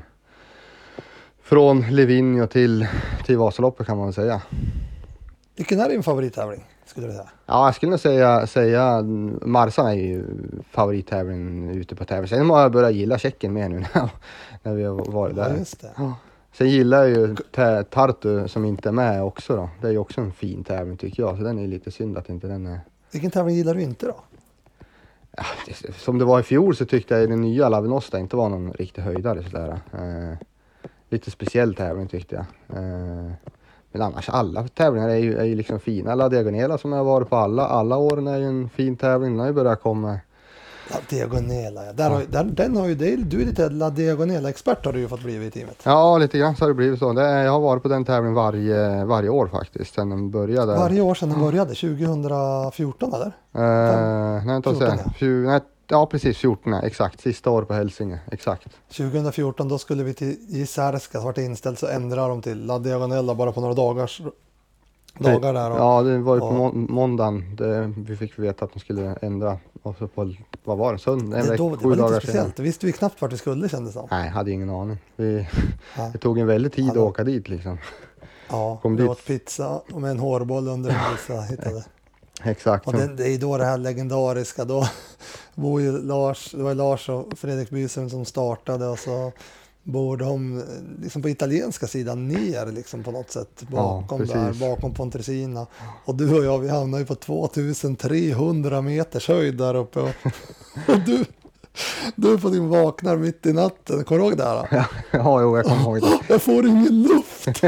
Från Livigno till, till Vasaloppet kan man säga. Vilken är din favorittävling skulle du säga? Ja, jag skulle nog säga, säga Marsan är ju favorittävlingen ute på tävling. Sen har jag börjat gilla Tjeckien mer nu när, när vi har varit där. Ja, just det. Sen gillar jag ju T- Tartu som inte är med också då. Det är ju också en fin tävling tycker jag. Så den är lite synd att inte den är... Vilken tävling gillar du inte då? Ja, det, som det var i fjol så tyckte jag den nya Lavinosta inte var någon riktig höjdare sådär. Eh, lite speciell tävling tyckte jag. Eh, men annars alla tävlingar är ju, är ju liksom fina. La Diagonela som jag har varit på alla, alla åren är ju en fin tävling. Den har ju börjat komma. La Diagonela, ja. Där har, där, den har ju, det, du är lite La Diagonela-expert har du ju fått bli i teamet. Ja, lite grann så har det blivit så. Det är, jag har varit på den tävlingen varje, varje år faktiskt. Sen den började. Varje år sedan den började, tjugohundrafjorton eller? Eh, nej, inte att säga. fjorton, ja. Fju, nej, ja, precis fjorton, ja, exakt. Sista år på Hälsinge, exakt. tjugohundrafjorton då skulle vi till Jizerska, så vart det inställt så ändrade de till La Diagonela bara på några dagars dagar där. Och, Ja, det var ju på och- må- måndagen. Det, vi fick veta att de skulle ändra. Och så på, vad var det? Söndag? En det, veck, då, det sju var lite dagar speciellt, senare. det visste vi knappt vart vi skulle kändes det som. Nej, hade ingen aning. Vi, Ja. det tog en väldig tid Ja, att då- åka dit liksom. Ja, Kom vi dit. åt pizza och med en hårboll under en pizza hittade. Exakt. Och det, det är då det här legendariska, då bor ju Lars, det var Lars och Fredrik Bysund som startade och så bor de liksom på italienska sidan ner liksom på något sätt bakom Ja, där, precis. bakom Pontresina. Och du och jag, vi hamnar ju på tvåtusentrehundra meters höjd där uppe och, och du, du på din vaknar mitt i natten, kommer du ihåg det här? Då? Ja, jo, jag kommer ihåg det. Jag får ingen luft!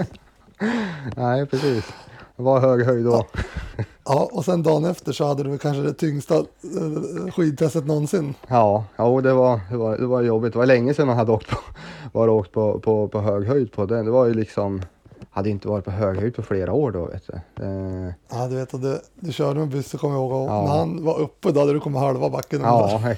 Nej, precis. Det var hög höjd då. Ja, och sen dagen efter så hade du väl kanske det tyngsta eh, skidtestet någonsin. Ja, ja det, var, det, var, det var jobbigt. Det var länge sedan man hade åkt på, bara åkt på, på, på hög höjd på den. Det var ju liksom, hade inte varit på hög höjd på flera år då vet du. Eh, Ja, du vet, och du, du körde med buss så kommer jag ihåg. Och Ja. när han var uppe då hade du kommit halva backen. ja, exakt.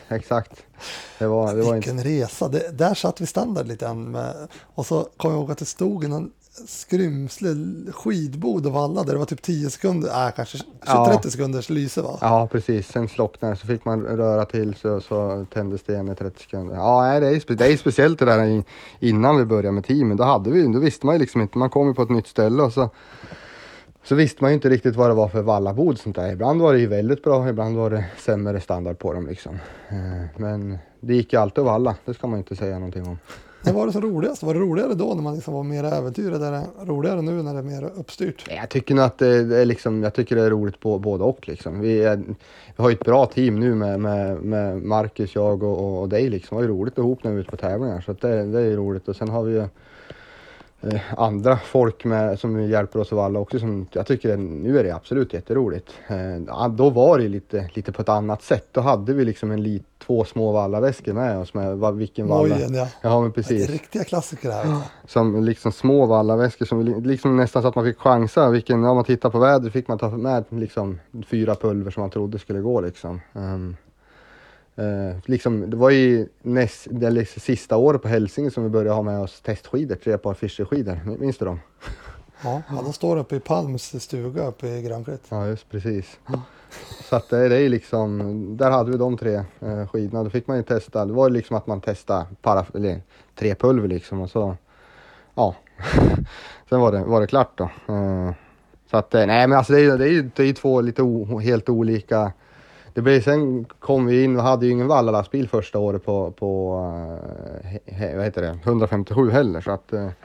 exakt. Det var, det var Vilken inte... resa. Det, där satt vi standard lite grann med, och så kom jag ihåg att det stod en skrymsle skidbod och valla där det var typ tio sekunder, äh, kanske Ja. trettio sekunders lyse va? Ja, precis. Sen slocknade, så fick man röra till så, så tändes det igen i trettio sekunder. Ja, nej, det är, spe, det är speciellt det där innan vi började med teamen. Då, hade vi, då visste man ju liksom inte, man kom ju på ett nytt ställe och så, så visste man ju inte riktigt vad det var för vallabod sånt där. Ibland var det ju väldigt bra, ibland var det sämre standard på dem liksom. Men det gick ju alltid att valla, det ska man inte säga någonting om. Det var det så roligast? Var det roligare då när man liksom var mer äventyr, eller är det roligare nu när det är mer uppstyrt? Jag tycker nog att det är liksom, jag tycker det är roligt på både och liksom. Vi, är, vi har ju ett bra team nu med, med, med Marcus, jag och, och dig liksom. Det var ju roligt ihop när vi är ute på tävlingar, så att det, det är roligt. Och sen har vi ju eh, andra folk med, som hjälper oss att valla också. Som, jag tycker det, nu är det absolut jätteroligt. Eh, då var det lite, lite på ett annat sätt. Då hade vi liksom en lit, två små vallaväskor med oss med vad, vilken valla. Mojen, ja. Ja, men precis. Det är riktiga klassiker här. Ja. Som liksom små vallaväskor som liksom nästan så att man fick chansa. Vilken, ja, man tittar på vädret fick man ta med liksom fyra pulver som man trodde skulle gå liksom. Um, uh, liksom det var ju näst, det liksom, sista året på Hälsinge som vi började ha med oss testskidor. Tre par Fischer-skidor. Minns du dem? Ja, ja, de står uppe i Palms stuga uppe i Granskritt. Ja, just precis. Så att det, det är liksom, där hade vi de tre eh, skidorna. Då fick man ju testa, det var liksom att man testade para, eller, tre pulver liksom och så, ja. Sen var det, var det klart då. Eh, så att, nej men alltså det är ju det är, det är två lite o, helt olika. Det blev, sen kom vi in och hade ju ingen vallalastbil första året på, på eh, he, vad heter det, hundrafemtiosju heller. Så att, eh,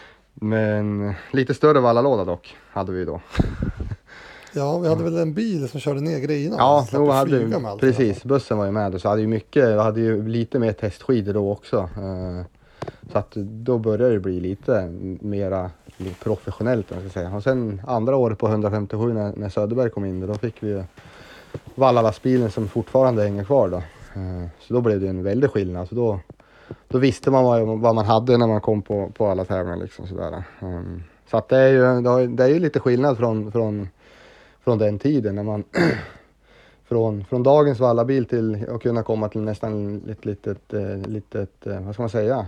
men lite större vallalåda dock hade vi då. Ja, vi hade väl en bil som körde ner grejerna. Ja, då då hade, med allt, precis. Bussen var ju med och så hade ju mycket, vi hade ju lite mer testskidor då också. Så att då började det bli lite mera professionellt, man ska säga. Och sen andra året på hundrafemtiosju när, när Söderberg kom in, då fick vi ju vallalastbilen som fortfarande hänger kvar då. Så då blev det en väldig skillnad. Så då, då visste man vad, vad man hade när man kom på, på alla tävlingar liksom sådär. Så att det är ju, det är ju lite skillnad från, från från den tiden när man från, från dagens vallabil till att kunna komma till nästan ett litet, litet vad ska man säga,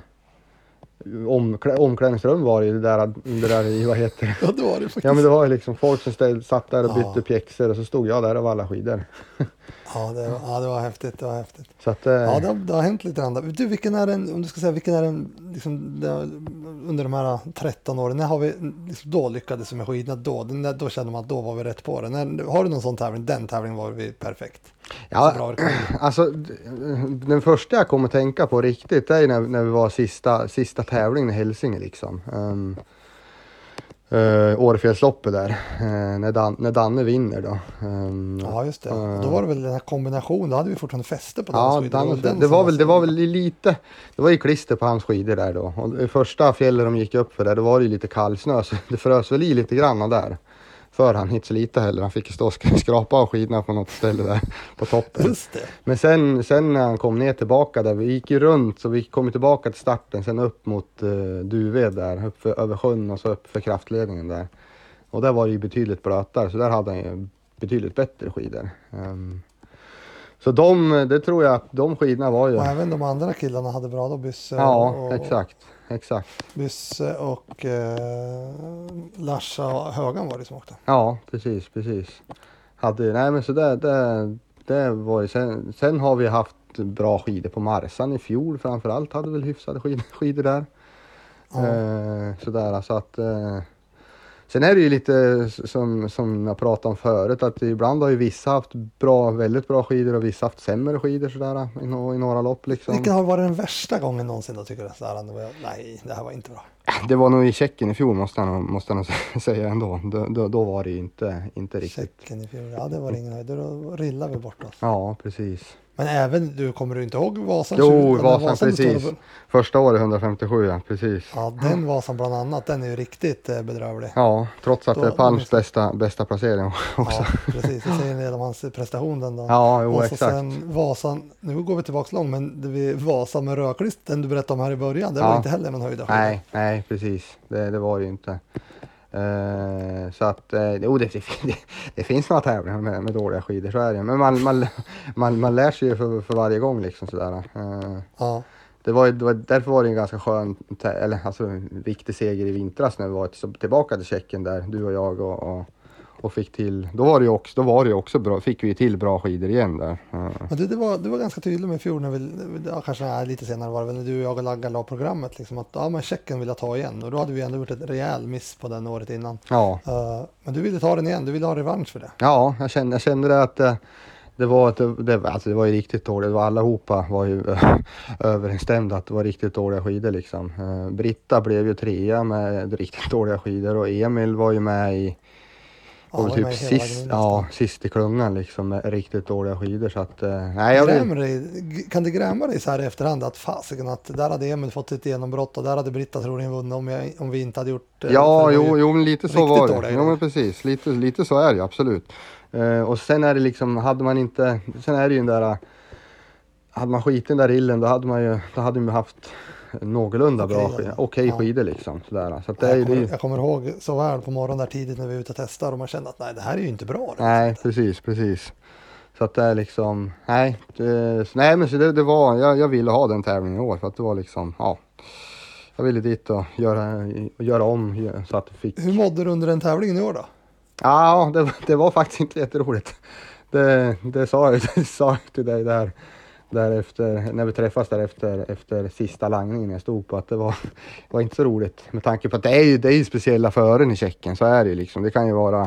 Omklä, omklädningsrum var det där, det där i, vad heter det? Ja, det var det faktiskt. Ja, men det var liksom folk som ställ, satt där och bytte ja. pjäxor och så stod jag där och vallade skidor. Ja, det var, ja, det var häftigt, det var häftigt. Så att, eh... ja, det har, det har hänt lite grann. Du, vilken är den, om du ska säga, vilken är den, liksom, det, under de här tretton åren, när har vi, liksom, då lyckades vi med skidorna, då, när, då kände man att då var vi rätt på det. När, har du någon sån tävling? Den tävlingen var vi perfekt. Ja, alltså den första jag kommer tänka på riktigt är när, när vi var sista, sista tävlingen i Hälsinge liksom. Um, uh, Årefjällsloppet där, uh, när, Dan, när Danne vinner då. Um, ja, just det. Uh, då var det väl den här kombinationen, då hade vi fortfarande fäste på ja, skidor. Dan, det, det, det var väl, det var väl lite, det var ju klister på hans skidor där då. Och det första fjället de gick upp för där, då var det ju lite kallsnö, så det frös väl i lite grann där. För han hit så lite heller. Han fick stå och skrapa av skidorna på något ställe där på toppen. Just det. Men sen, sen när han kom ner tillbaka där, vi gick ju runt så vi kom tillbaka till starten. Sen upp mot uh, Duved där, upp för, över sjön och så upp för kraftledningen där. Och där var det ju betydligt blötare, så där hade han ju betydligt bättre skidor. Um, så de, det tror jag att de skidorna var ju... Och även de andra killarna hade bra då, Bysse ja, och... och exakt. Exakt. Bysse och eh, Larsa och Högan var det som åkte. Ja, precis, precis. Hade, nej men så det, det, det var ju, sen, sen har vi haft bra skidor på Marsan i fjol framförallt, hade väl hyfsade skidor, skidor där. Ja. Eh, sådär, så att eh, sen är det ju lite som, som jag pratade om förut, att ibland har ju vissa haft bra, väldigt bra skidor och vissa haft sämre skidor sådär i, no, i några lopp liksom. Vilken har varit den värsta gången någonsin då, tycker du? Sådär, nej, det här var inte bra. Det var nog i Tjeckien i fjol, måste jag, måste jag nog säga ändå. Då, då, då var det ju inte, inte riktigt. Tjeckien i fjol, ja det var ingen höjd. Då rillar vi bort oss. Ja, precis. Men även, du kommer du inte ihåg Vasan? Jo, Vasan, Vasan precis. Första året hundrafemtiosju, ja, precis. Ja, den Vasan bland annat, den är ju riktigt eh, bedrövlig. Ja, trots att då, det är Palms bästa, bästa placering också. Ja, precis. Det säger en del om hans prestation den dagen. Ja, jo, och så exakt. sen Vasan, nu går vi tillbaka långt, men det vi Vasan med röklist, den du berättade om här i början, det ja. var inte heller någon höjda. Nej, nej, precis. Det, det var det ju inte. Uh, så att, uh, jo, det, det, det finns några tävlingar med, med dåliga skidor, så är det. Men man, man, man, man lär sig ju för, för varje gång liksom sådär. Uh, Ja. det var, det var, därför var det en ganska skön, eller alltså en viktig seger i vintras när vi var tillbaka till Tjeckien där, du och jag och, och, och fick till, då var det ju också, då var det ju också bra, fick vi till bra skidor igen där. Uh. Men du, det var, du var ganska tydlig med i fjol, när vi, ja, kanske är lite senare var det väl, när du och jag och Lagga la programmet liksom, att ja, men Tjeckien vill jag ta igen, och då hade vi ändå gjort ett rejäl miss på den året innan. Ja. Uh, men du ville ta den igen, du ville ha revansch för det. Ja, jag kände, jag kände det att det, det var, det, det, alltså det var ju riktigt dåligt, det var allihopa var ju överensstämda att det var riktigt dåliga skidor liksom. Uh, Britta blev ju trea med riktigt dåliga skidor, och Emil var ju med i Ja, och typ sist, ja, sist i klungan liksom med riktigt dåliga skidor, så att uh, nej, jag vill... dig, kan det gräma dig så här i efterhand att fasiken, att där hade Emil fått ett genombrott och där hade Britta troligen vunnit om, jag, om vi inte hade gjort uh, ja, jo, jo, men lite så var det. Dåliga. Jo, men precis, lite, lite så är det absolut. Uh, och sen är det liksom, hade man inte, sen är det ju den där, hade man skit i den där rillen, då hade man ju, då hade man haft någorlunda Okej, bra ja. skidor, okej Ja. skidor liksom sådär. Så att det är jag, ju kommer, det. jag kommer ihåg så väl på morgonen där tidigt när vi var ute och testade och man kände att nej, det här är ju inte bra. Nej, precis, precis. Så att det är liksom, nej, det, nej men så det, det var, jag, jag ville ha den tävlingen i år för att det var liksom, ja. Jag ville dit och göra, göra om så att jag fick. Hur mådde du under den tävlingen i år då? Ja, det, det var faktiskt inte jätteroligt. Det, det sa jag, det sa jag till dig där, där efter, när vi träffas där efter, efter sista langningen jag stod på, att det var, var inte så roligt. Med tanke på att det är ju, det är ju speciella fören i Tjeckien, så är det liksom. Det kan ju vara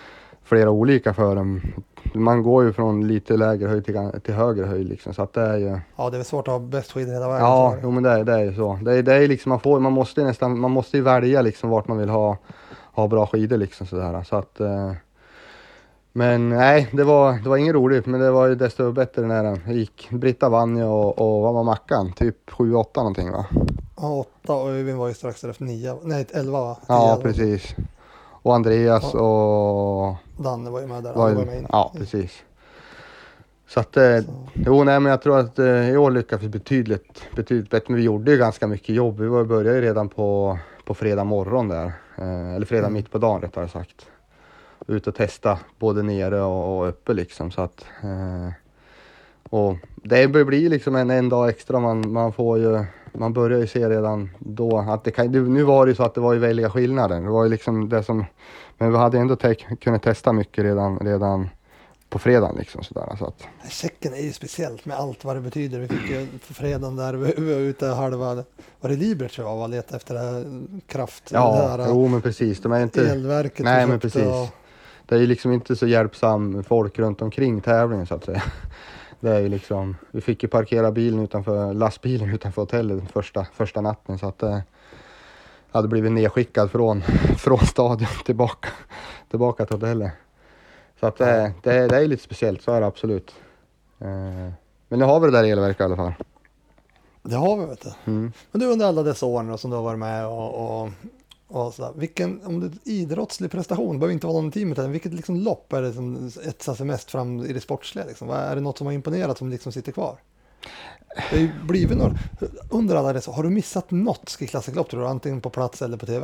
flera olika fören. Man går ju från lite lägre höjd till, till högre höjd liksom, så att det är ju... Ja, det är väl svårt att ha bäst skidor hela vägen. Ja, jo, men det är, det är ju så. Det är, det är liksom, man får, man måste ju nästan, man måste ju välja liksom vart man vill ha, ha bra skidor liksom sådär. Så att, eh, men nej, det var, det var inget roligt, men det var ju desto bättre när det gick. Britta vann ju och, och vad var Mackan? Typ sju åtta någonting va? Ja, åtta och Övin var ju strax efter nio, nej elva va? tio, Ja, elva. precis. Och Andreas Ja. och... Danne var ju med där. Var, var med in. ja, precis. Så att, eh, jo, nej, men jag tror att eh, i år lyckades vi betydligt, betydligt bättre. Men vi gjorde ju ganska mycket jobb. Vi var, började ju redan på, på fredag morgon där. Eh, eller fredag Mm. mitt på dagen rättare sagt. Ut och testa både nere och, och uppe liksom. Så att, eh, och det blir liksom en, en dag extra. Man, man får ju, man börjar ju se redan då att det kan, nu var det ju så att det var ju väldiga skillnader. Det var ju liksom det som, men vi hade ändå te, kunnat testa mycket redan, redan på fredagen liksom sådär. Så att. Tjeckien är ju speciellt med allt vad det betyder. Vi fick ju på fredagen där vi var ute halva, var det Liberec jag var och letade efter det här kraft. Ja, det här, jo men precis. De är inte, elverket. nej vi men köpte precis. och- Det är ju liksom inte så hjälpsam folk runt omkring tävlingen så att säga. Det är ju liksom, vi fick ju parkera bilen utanför, lastbilen utanför hotellet första, första natten så att det hade blivit nedskickad från, från stadion tillbaka, tillbaka till hotellet. Så att det, det, det är lite speciellt, så är det absolut. Eh, Men nu har vi det där elverket i alla fall. Det har vi vet du. Mm. Men du under alla dessa år nu som du har varit med och, och, och sådär. Vilken, om det är idrottslig prestation, det behöver inte vara någon i teamet, än, vilket liksom lopp är det som etsar sig mest fram i det sportsliga? Liksom? Vad är det något som har imponerat som liksom sitter kvar? Det har ju blivit något, under alla dessa, har du missat något skiklassiklopp tror du, antingen på plats eller på tv?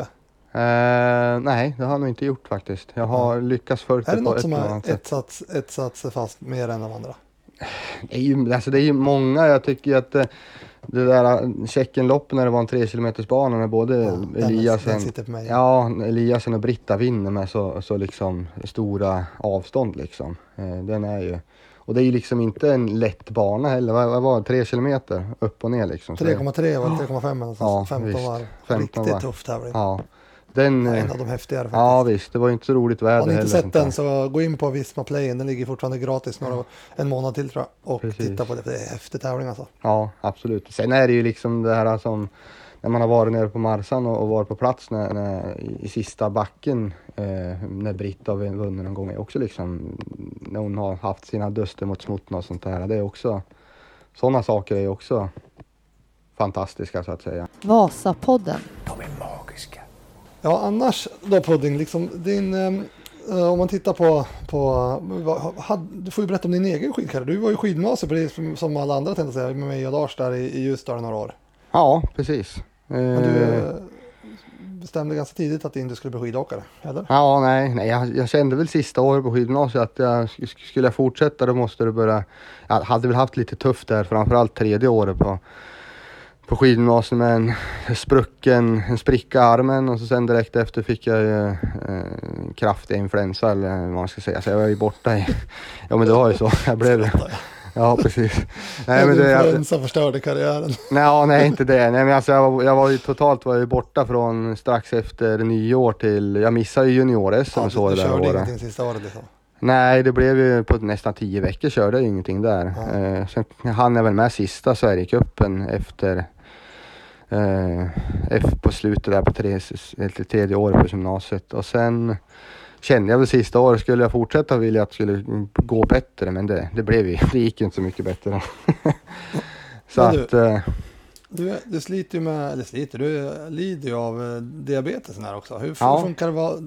Eh, nej, det har jag nog inte gjort faktiskt. Jag har lyckats följa Är det på något ett som eller har annat sätt. etsat, etsat sig fast mer än de andra? Det är ju, alltså det är ju många, jag tycker att det, det där Tjeckenloppen när det var en tre kilometers bana med både Ja, den- Eliasen, den sitter på mig. ja, Eliasen och Britta vinner med så, så liksom stora avstånd liksom. Eh, den är ju, och det är ju liksom inte en lätt bana heller, vad, vad var det, tre kilometer upp och ner liksom. Så tre det- komma tre var tre komma fem eller Ja, femton visst. var femton riktigt var. tuff tävling. Ja, den, En eh, av de häftigare faktiskt. ja visst, det var ju inte så roligt väder Har ni inte heller, sett sånt den där. så gå in på Visma Play, den ligger fortfarande gratis några, en månad till tror jag och Precis. titta på det, för det är en häftig tävling alltså. Ja, absolut. Sen är det ju liksom det här som när man har varit nere på Marsan och, och varit på plats när, när, i, i sista backen eh, när Britta har vunnit någon gång är också liksom när hon har haft sina duster mot smotten och sånt där. Det är också, sådana saker är också fantastiska så att säga. Vasapodden. De är magiska. Ja annars då Pudding, liksom din, eh, om man tittar på, på vad, had, du får ju berätta om din egen skidkarriär. Du var ju skidmaster precis som, som alla andra tänkte säga, med mig och Lars där i, i Ljusdal några år. Ja, precis. Men du, Eh, eh, bestämde ganska tidigt att du inte skulle bli skidåkare, eller? Ja, nej, nej jag, jag kände väl sista året på skidgymnasiet att jag, skulle jag fortsätta då måste det börja... Jag hade väl haft lite tufft där, framförallt tredje året på, på skidgymnasiet med en sprucken, en spricka i armen och så sen direkt efter fick jag ju eh, kraftig influensa eller vad man ska säga. Så jag var ju borta i... Ja, men det var ju så. Jag blev... Ja, precis. Nej, men det, influensa förstörde karriären. Nej, nej, inte det. Nej, men alltså, jag, var, jag var ju totalt var ju borta från strax efter nyår till... Jag missade ju junior-S som ja, så du, det du där körde året. ingenting sista året liksom? Nej, det blev ju på nästan tio veckor körde jag ingenting där. Ja. Eh, sen hann jag väl med sista Sverigecupen efter... Eh, efter på slutet där på tre, eller tredje året på gymnasiet. Och sen... Kände jag väl sista året skulle jag fortsätta vilja att det skulle gå bättre, men det, det blev ju, det gick inte så mycket bättre. Så du, att... Eh, du, du sliter ju med, eller sliter, du lider ju av eh, diabetes här också. Hur ja. funkar det vara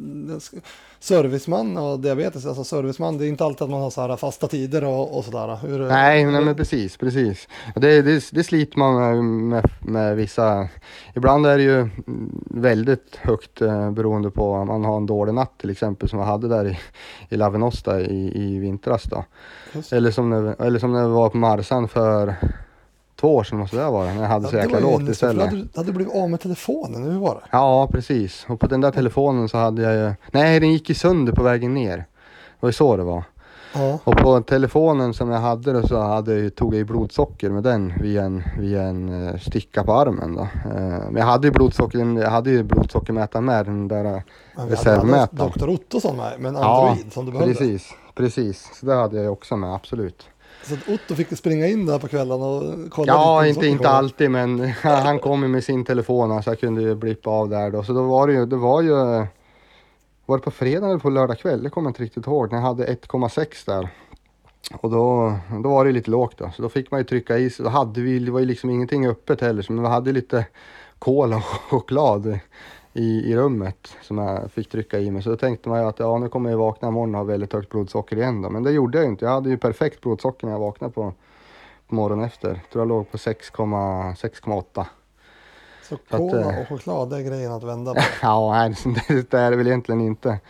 serviceman och diabetes? Alltså serviceman, det är inte alltid att man har så här fasta tider och, och sådär. Hur, nej, hur, nej, men precis, precis. Det, det, det sliter man med, med, med vissa... Ibland är det ju väldigt högt eh, beroende på om man har en dålig natt till exempel som jag hade där i, i Lavenosta i, i vintras då. Eller som, när, eller som när vi var på Marsan för två år sedan måste det vara när jag hade ja, så jäkla lågt istället. Du hade blivit av med telefonen, hur var det? Ja, precis. Och på den där telefonen så hade jag ju... Nej, den gick ju sönder på vägen ner. Det var ju så det var. Ja. Och på telefonen som jag hade då så hade, tog jag i blodsocker med den via en, via en sticka på armen då. Men jag hade ju blodsocker, jag hade ju blodsockermätaren med den där reservmätaren. doktor Ottosson med, med en Android ja, som du behövde. Precis, precis. Så det hade jag också med, absolut. Så att Otto fick springa in där på kvällen och kolla? Ja, inte, inte alltid, men han kom med sin telefon så jag kunde ju blippa av där då. Så då var det ju, det var ju, var det på fredag eller på lördag kväll, det kommer jag inte riktigt ihåg. När jag hade ett komma sex där. Och då, då var det lite lågt då. Så då fick man ju trycka i sig. Då hade vi, det var ju liksom ingenting öppet heller. Men vi hade lite kola och choklad i, i rummet som jag fick trycka i mig. Så då tänkte man ju att ja, nu kommer jag vakna imorgon och ha väldigt högt blodsocker igen då. Men det gjorde jag inte. Jag hade ju perfekt blodsocker när jag vaknade på, på morgonen efter. Jag tror jag låg på sex komma åtta. Så kola att, och choklad, det är grejen att vända på? Ja, nej, det, det är det väl egentligen inte.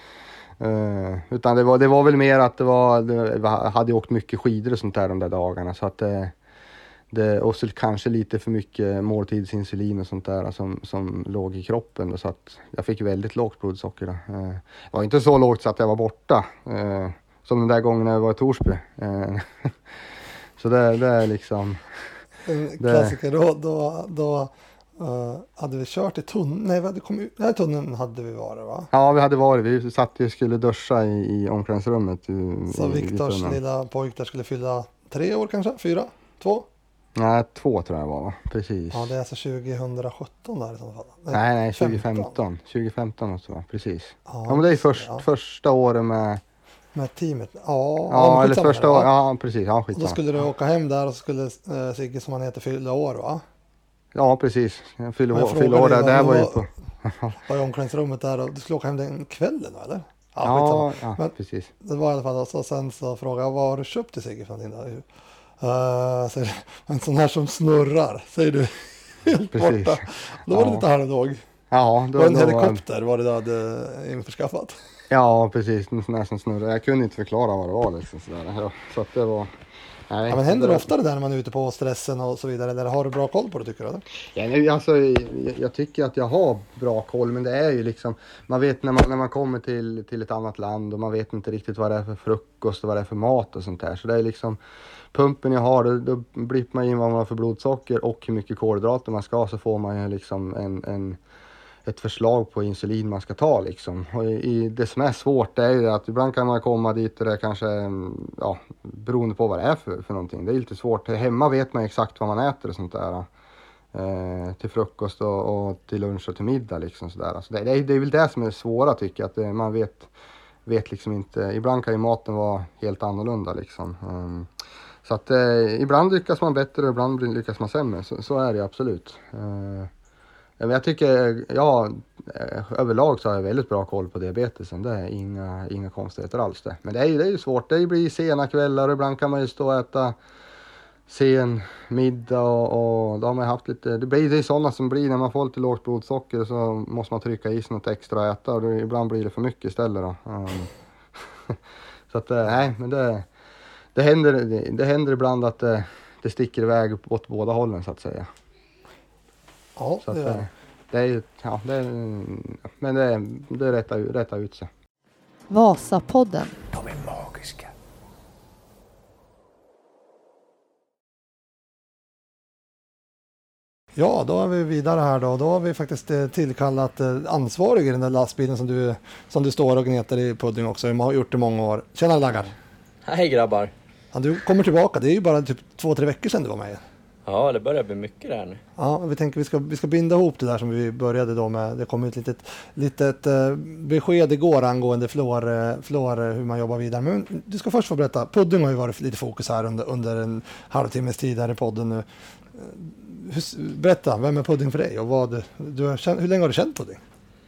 Uh, utan det var, det var väl mer att det var, det hade åkt mycket skidor och sånt där de där dagarna. Så att det, det och så kanske lite för mycket måltidsinsulin och sånt där som, som låg i kroppen. Då, så att jag fick väldigt lågt blodsocker. Då. Uh, det var inte så lågt så att jag var borta. Uh, som den där gången när jag var i Torsby. Uh, så det, det är liksom... En klassiker då, då, då uh, hade vi kört i tunneln. Nej, vi hade kommit, nej, tunneln hade vi varit va? Ja, vi hade varit. Vi satt och skulle duscha i, i omklädningsrummet. I, så Viktors lilla pojk där skulle fylla tre år kanske? Fyra? Två? Nej, två tror jag var. Precis. Ja, det är alltså tjugosjutton där i så fall. Nej, nej, nej tjugofemton. tjugofemton också va? Precis. Ja, ja men det är först, ja. första året med... Med teamet? Ja, ja eller första året. Ja, precis. Ja, skitsamma. Då skulle du åka hem där och så skulle äh, Sigge som han heter fylla år va? Ja, precis. Jag fyllde år, fyllde år där. Det här var ju på... var i omklädningsrummet där och du skulle åka hem den kvällen eller? Ja, ja, ja men precis. Det var i alla fall och så sen så frågade jag vad har du köpt till Sigge för någonting? Uh, så, en sån här som snurrar, säger du. Helt precis. Borta. Då var det ja. lite halvdåg. Ja, då, var en då helikopter var det du hade införskaffat. Ja, precis. En sån här som snurrar. Jag kunde inte förklara vad det var liksom sådär. Ja, så att det var... Nej, ja, men händer det ofta det där när man är ute på stressen och så vidare? Eller har du bra koll på det tycker du? Eller? Ja, nu, alltså, jag, jag tycker att jag har bra koll, men det är ju liksom, man vet när man, när man kommer till, till ett annat land och man vet inte riktigt vad det är för frukost och vad det är för mat och sånt där. Så det är liksom, pumpen jag har, då, då blippar man in vad man har för blodsocker och hur mycket kolhydrater man ska ha, så får man ju liksom en... en ett förslag på insulin man ska ta liksom. Och i, i det som är svårt det är ju att ibland kan man komma dit och det kanske, ja, beroende på vad det är för, för någonting. Det är lite svårt. Hemma vet man exakt vad man äter och sånt där. Eh, till frukost och, och till lunch och till middag liksom sådär. Alltså det, det, är, det är väl det som är svåra tycker jag. Att det, man vet, vet liksom inte, ibland kan ju maten vara helt annorlunda liksom. Um, så att eh, ibland lyckas man bättre och ibland lyckas man sämre. Så, så är det absolut. Uh, Men jag tycker, ja, överlag så har jag väldigt bra koll på diabetesen. Det är inga, inga konstigheter alls det. Men det är ju, det är ju svårt. Det blir sena kvällar och ibland kan man ju stå och äta sen middag och, och då har man haft lite, det blir det är sådana som blir när man får lite lågt blodsocker så måste man trycka i sig något extra att äta och det, ibland blir det för mycket istället då. Um, så att nej, men det, det, händer, det, det händer ibland att det, det sticker iväg åt båda hållen så att säga. Ja, Så det att, gör det, det. det är ju, ja, det är, men det, det rättar, rättar ut sig. Vasapodden. De är magiska. Ja, då är vi vidare här då. Då har vi faktiskt eh, tillkallat eh, ansvarig i den där lastbilen som du, som du står och gnetar i Pudding också. Jag har gjort det i många år. Tjena Laggar! Hej grabbar! Ja, du kommer tillbaka. Det är ju bara typ två, tre veckor sedan du var med. Ja, det börjar bli mycket där nu. Ja, vi tänker vi ska, vi ska binda ihop det där som vi började då med. Det kom ut ett litet, litet eh, besked igår angående fluor, eh, fluor, hur man jobbar vidare. Men du ska först få berätta. Pudding har ju varit lite fokus här under, under en halvtimmes tid här i podden nu. Hur, berätta, vem är Pudding för dig och vad, du har känt, hur länge har du känt Pudding?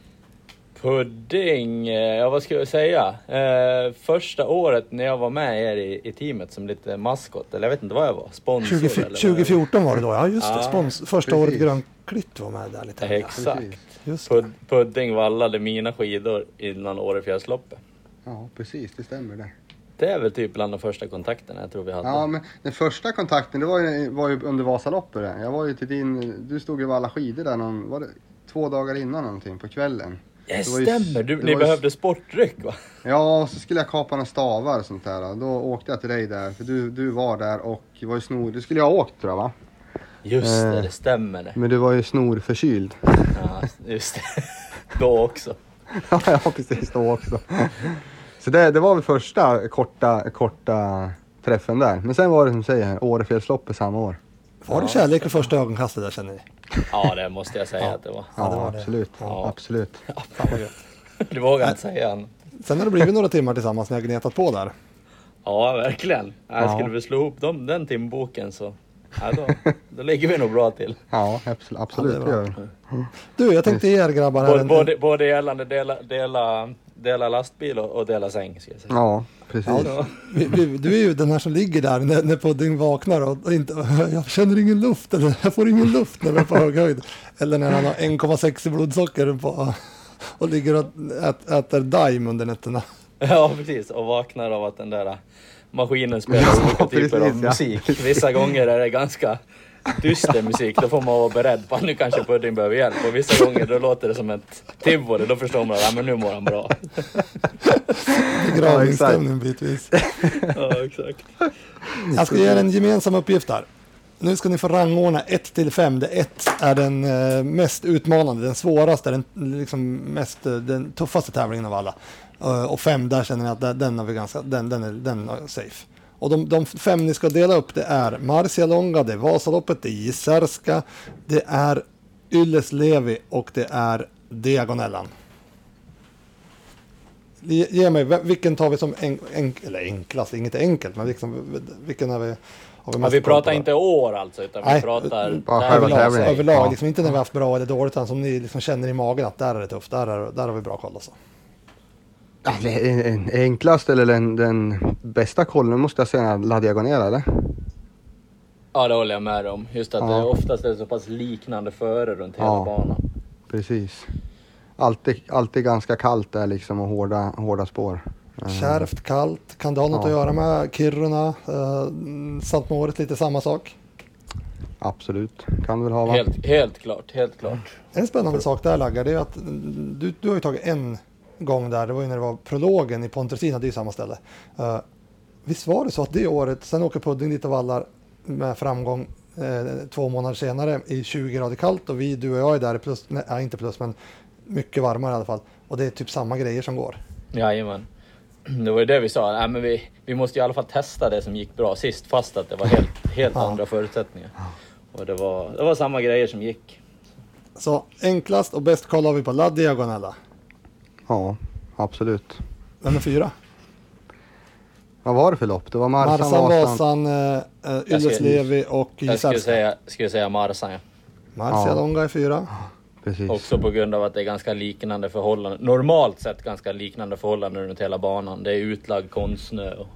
Pudding, ja vad ska jag säga? Eh, första året när jag var med er i, i teamet som lite maskot, eller jag vet inte vad jag var, sponsor tjugo, eller tjugo fjorton var det då, ja just ja, det, spons, första precis. året Grönklitt var med där lite. Exakt. Just det. Pud, pudding vallade mina skidor innan Årefjällsloppet. Ja, precis, det stämmer det. Det är väl typ bland de första kontakterna jag tror vi hade. Ja, men den första kontakten, det var ju, var ju under Vasaloppet. där. Jag var ju till din, du stod ju och alla skidor där någon, var det två dagar innan någonting på kvällen. Det det var ju- stämmer, du, det ni var ju- behövde sportdryck va? Ja, så skulle jag kapa några stavar och sånt där. Då åkte jag till dig där, för du, du var där och var ju snor, du skulle ju ha åkt tror jag va? Just det, Eh. det stämmer det. Men du var ju snorförkyld. Ja, just det. Då också. Ja, ja, precis då också. Så det, det var väl första korta, korta träffen där. Men sen var det som du säger, Årefjällsloppet samma år. Var det kärlek vid första ögonkastet där känner ni? Ja, det måste jag säga att det var. Ja, det Ja, var det. absolut. Ja. Absolut. Fan vad gött. Du vågar inte säga annat. Sen har det blivit några timmar tillsammans när jag gnetat på där. Ja, verkligen. Jag Ja. skulle vi slå ihop dem, den timboken så ja, då, då ligger vi nog bra till. Ja, absolut, absolut Ja, det det är gör bra. vi. Du, jag tänkte ge er grabbar här Både, en, både, både gällande dela, dela, dela lastbil och, och dela säng ska jag säga. Ja, precis. Ja, vi, vi, du är ju den här som ligger där när, när Pudding vaknar och, och inte, jag känner ingen luft eller jag får ingen luft när vi är på hög höjd. Eller när han har en komma sex i blodsocker på, och ligger och ät, äter daim under nätterna. Ja, precis. Och vaknar av att den där maskinen spelar olika typer precis, av ja. musik. Vissa gånger är det ganska dyster musik. Då får man vara beredd på att nu kanske Pudding behöver hjälp. Och vissa gånger då låter det som ett tivoli. Då förstår man att ja, men nu mår han bra. Begravningsstämning bitvis. Ja, exakt. Jag ska ge er en gemensam uppgift här. Nu ska ni få rangordna ett till fem. Det ett är den eh, mest utmanande, den svåraste, den, liksom mest, eh, den tuffaste tävlingen av alla. Uh, och fem, där känner ni att den, den, har vi ganska, den, den, är, den är safe. Och de, de fem ni ska dela upp, det är Marcialonga, det är Vasaloppet, det är Jizerska, det är Ylleslevi och det är Diagonellan. Ge, ge mig, vilken tar vi som en, en, eller enklast, inget enkelt, men liksom, vilken har vi... Har vi, Ja, mest vi koll på pratar där? inte år alltså, utan Nej, vi pratar bara tävling. själva överlag, tävlingen. överlag Ja. liksom, inte när vi har haft bra eller dåligt, utan som ni liksom känner i magen att där är det tufft, där, är, där har vi bra koll alltså. Ja, det är en- enklast eller den, den bästa kollen måste jag säga La Diagonela eller? Ja, det håller jag med om. Just att Ja. det oftast är så pass liknande före runt hela Ja. banan. Precis. Alltid, alltid ganska kallt där liksom och hårda, hårda spår. Eh, Kärvt, kallt, kan det ha något Ja. att göra med Kiruna, eh, Sankt Moritz, lite samma sak? Absolut, kan du väl ha va? Helt, helt klart, helt klart. En spännande sak där Laggar, det är att mm, du, du har ju tagit en gång där, det var ju när det var prologen i Pontresina, det är ju samma ställe. Uh, visst var det så att det året, sen åker Pudding dit och vallar med framgång eh, två månader senare i tjugo grader kallt och vi, du och jag är där plus, nej, ja, inte plus men mycket varmare i alla fall. Och det är typ samma grejer som går. Jajamän. Det var ju det vi sa. Nej, men vi, vi måste i alla fall testa det som gick bra sist, fast att det var helt, helt Ja. andra förutsättningar. Och det var, det var samma grejer som gick. Så enklast och bäst kollar vi på La Diagonella. Ja, absolut. Vem är fyra? Vad var det för lopp? Det var Marsan, Marsan, Vasan. Vasan, uh, Ylleslevi och Jag skulle Jizerska. säga, skulle säga Marsan, ja. Marcialonga är fyra. Precis. Också på grund av att det är ganska liknande förhållanden. Normalt sett ganska liknande förhållanden runt hela banan. Det är utlagd konstsnö och,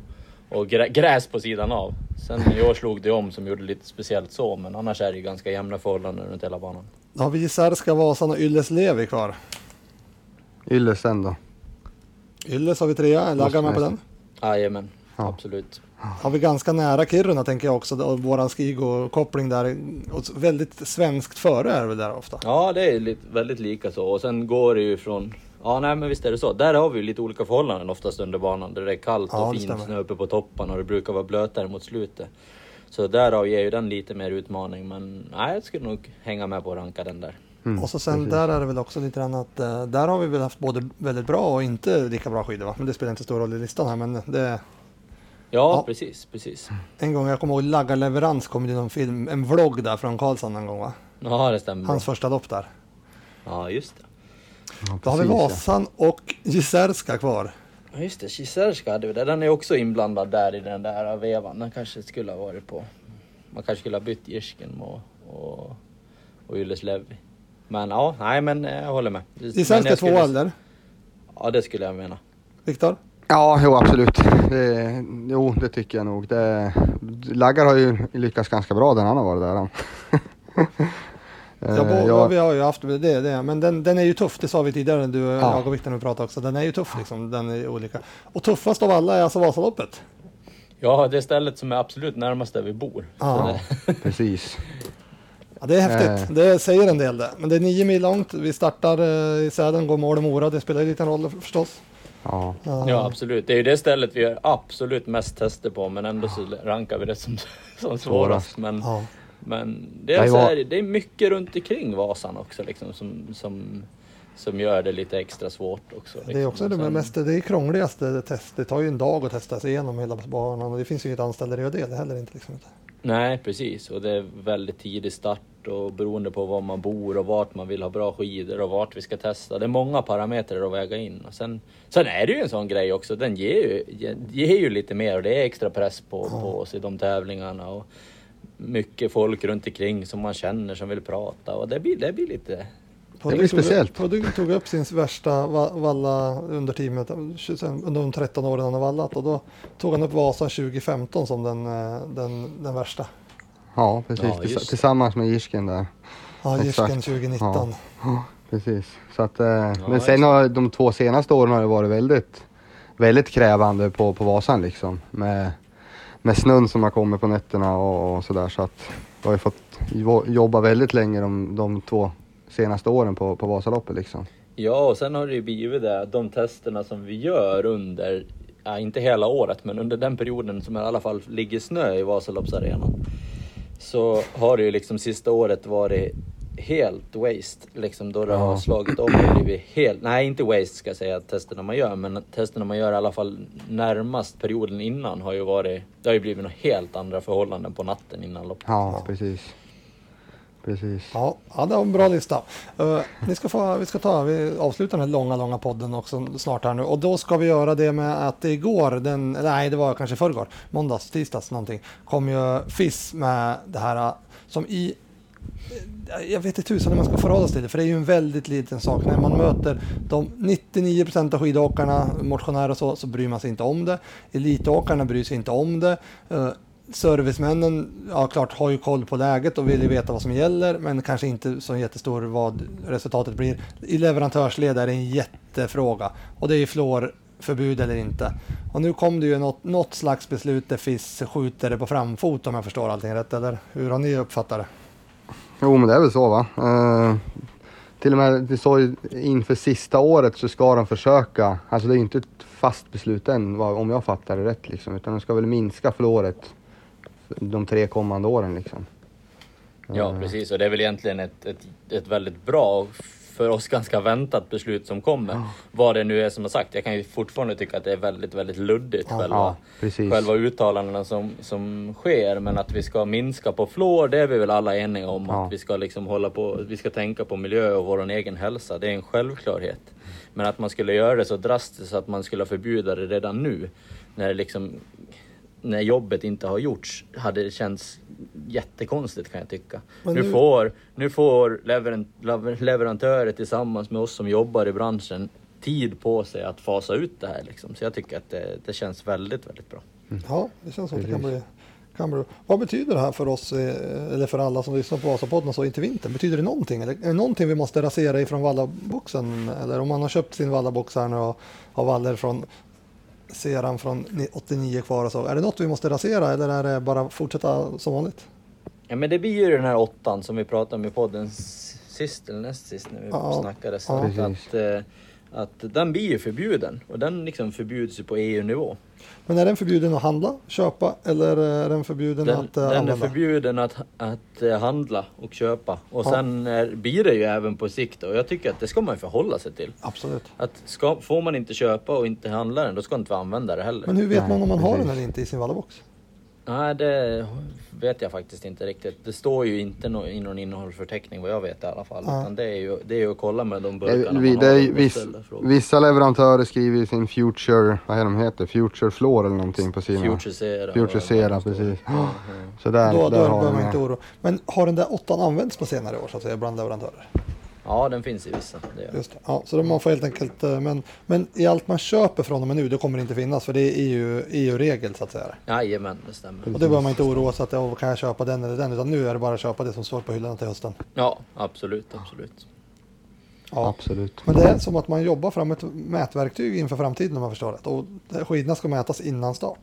och grä, gräs på sidan av. Sen i år slog det om som gjorde lite speciellt så, men annars är det ju ganska jämna förhållanden runt hela banan. Då har vi Jizerska, Vasan och Ylläslevi kvar. Ylles sen då. Ylles har vi trea, laggar man på den? Jajamän, Ja. absolut. Har vi ganska nära Kiruna tänker jag också, och våran Skigo-koppling där, och väldigt svenskt före är det där ofta. Ja, det är lite, väldigt lika så. Och sen går det ju från... Ja, nej men visst är det så. Där har vi ju lite olika förhållanden oftast under banan. Där det är kallt Ja, och det fint stämmer. snö uppe på topparna och det brukar vara blötare mot slutet. Så där ger ju den lite mer utmaning. Men nej, jag skulle nog hänga med på att ranka den där. Mm, Och så sen precis. där är det väl också lite grann att eh, där har vi väl haft både väldigt bra och inte lika bra skidor, va? Men det spelar inte stor roll i listan här, men det Ja, Ja. precis, precis. en gång jag kommer ihåg Laggarleverans kom det någon film, en vlogg där från Karlsson en gång, va? Ja, det stämmer. Hans första lopp där. Ja, just det. Ja, Då har vi precis, ja. Vasan och Jizerska kvar. Ja, just det. Jizerska hade vi där. Den är också inblandad där i den där vevan. Den kanske skulle ha varit på... Man kanske skulle ha bytt Jirsken och, och, och Ylläslevi. Men ja, nej men jag håller med. Men Jizerska jag två skulle- eller? Ja, det skulle jag mena. Viktor? Ja, jo absolut. Det, jo, det tycker jag nog. Det, Laggar har ju lyckats ganska bra den han har varit där. Ja, bo, Eh, ja, vi har ju haft det, det men den, den är ju tuff, det sa vi tidigare, du och Ja. jag och Viktor när vi pratade också. Den är ju tuff liksom, den är olika. Och tuffast av alla är alltså Vasaloppet. Ja, det är stället som är absolut närmast där vi bor. Ja. Så precis. Ja, det är häftigt, Eh. det säger en del det. Men det är nio mil långt, vi startar eh, i Säden, går mål i Mora, det spelar ju lite roll förstås. Ja. Ja. Ja, absolut. Det är ju det stället vi gör absolut mest tester på, men ändå så rankar vi det som, som svårast. Men, Ja. men det, är Nej, så vad- här, det är mycket runt omkring Vasan också liksom, som, som, som gör det lite extra svårt också. Liksom. Det är också det Sen- mest, det är krångligaste test. Det tar ju en dag att testa sig igenom hela banan och det finns ju inget anställda att göra det, det heller inte liksom. Nej, precis. Och det är väldigt tidig start och beroende på var man bor och vart man vill ha bra skidor och vart vi ska testa. Det är många parametrar att väga in. Och sen, sen är det ju en sån grej också. Den ger ju, ger ju lite mer och det är extra press på, på oss i de tävlingarna. Och mycket folk runt omkring som man känner som vill prata. Och det blir, det blir lite... Poddy blir tog- speciellt. Poddy tog upp sin värsta va- valla under teamet under de tretton åren han har vallat och då tog han upp Vasa tjugo femton som den, eh, den, den värsta. Ja, precis. Ja, Tills- just. Tillsammans med Jirsken där. Ja, Exakt. Jirsken tjugo nitton. Ja, precis. Så att, eh, men sen har de två senaste åren har det varit väldigt, väldigt krävande på, på Vasan liksom. Med, med snön som har kommit på nätterna och, och sådär. Så att vi har ju fått jo- jobba väldigt länge de, de två senaste åren på, på Vasaloppet liksom. Ja, och sen har det ju blivit det att de testerna som vi gör under, ja, inte hela året, men under den perioden som i alla fall ligger snö i Vasaloppsarenan, så har det ju liksom sista året varit helt waste, liksom då det Ja. har slagit om och blivit helt, nej inte waste ska jag säga testerna man gör, men testerna man gör i alla fall närmast perioden innan har ju varit, det har ju blivit något helt andra förhållanden på natten innan loppet. Ja, precis. Precis. Ja, ja, det var en bra lista. Uh, ni ska få, vi ska ta, vi avslutar den här långa, långa podden också snart här nu. Och då ska vi göra det med att igår, den, nej det var kanske förrgår, måndags, tisdags någonting, kom ju F I S med det här som i, jag vet inte tusan hur man ska förhålla sig till det, för det är ju en väldigt liten sak. När man möter de nittionio procent av skidåkarna, motionärer och så, så bryr man sig inte om det. Elitåkarna bryr sig inte om det. Uh, Servicemännen, ja klart, har ju koll på läget och vill ju veta vad som gäller, men kanske inte så jättestor vad resultatet blir. I leverantörsled är det en jättefråga och det är ju fluorförbud eller inte. Och nu kom det ju något, något slags beslut där F I S skjuter det på framfot, om jag förstår allting rätt, eller hur har ni uppfattat det? Jo, men det är väl så va. Uh, till och med det så inför sista året så ska de försöka, alltså det är ju inte ett fast beslut än vad- om jag fattar det rätt liksom, utan de ska väl minska fluoret de tre kommande åren liksom. Ja, precis. Och det är väl egentligen ett, ett, ett väldigt bra och för oss ganska väntat beslut som kommer. Vad det nu är som har sagt. Jag kan ju fortfarande tycka att det är väldigt, väldigt luddigt Ja, själva, ja, precis. själva uttalandena som, som sker. Men att vi ska minska på fluor, det är vi väl alla eniga om. Ja. Att vi ska liksom hålla på, vi ska tänka på miljö och vår egen hälsa. Det är en självklarhet. Men att man skulle göra det så drastiskt att man skulle förbjuda det redan nu. När det liksom... när jobbet inte har gjorts hade det känts jättekonstigt kan jag tycka. Men Nu, nu- får, nu får leverant, lever- leverantörer tillsammans med oss som jobbar i branschen tid på sig att fasa ut det här liksom. Så jag tycker att det, det känns väldigt, väldigt bra. Ja, det känns som att det kan bli, kan bli. Vad betyder det här för oss, eller för alla som lyssnar på Vasapodden och så inte vintern? Betyder det någonting? Eller är det någonting vi måste rasera ifrån vallaboxen? Eller om man har köpt sin vallabox här nu och har vallar från seran från åttionio kvar och så. Är det något vi måste rasera eller är det bara fortsätta som vanligt? Ja, men det blir ju den här åttan som vi pratade om i podden sist eller näst sist när vi Ja, snackade. Så ja. att, att, eh, att den blir ju förbjuden och den liksom förbjuds ju på E U-nivå. Men är den förbjuden att handla, köpa eller är den förbjuden Den, att uh, den använda? är förbjuden att, att uh, handla och köpa. Och Ja. sen är, blir det ju även på sikt. Och jag tycker att det ska man förhålla sig till. Absolut. Att ska, får man inte köpa och inte handla den, då ska man inte använda det heller. Men hur vet Nej, man om man har precis. den eller inte i sin vallabox? Nej, det vet jag faktiskt inte riktigt. Det står ju inte no- i någon innehållsförteckning vad jag vet i alla fall. Ja. Utan det är ju det är ju att kolla med de Det, burkarna vi, man det har är, och viss, beställa frågor. vissa leverantörer skriver i sin Future, vad är de heter? Future Floor eller någonting på sina. Futuresera. Futuresera, precis. Så där, Då, då där har behöver man de, inte oroa. Men har den där åttan använts på senare år så att säga bland leverantörer? Ja, den finns i vissa. Det gör. Just det. Ja, så då man får helt enkelt, eh, men, men i allt man köper från och med nu, det kommer det inte finnas för det är E U, E U-regel så att säga. Jajamän, det stämmer. Och det behöver man inte oroa sig att ja, kan jag köpa den eller den, utan nu är det bara att köpa det som står på hyllan till hösten. Ja, absolut, absolut. Ja. absolut. Men det är som att man jobbar fram ett mätverktyg inför framtiden om man förstår det. Och skidorna ska mätas innan start.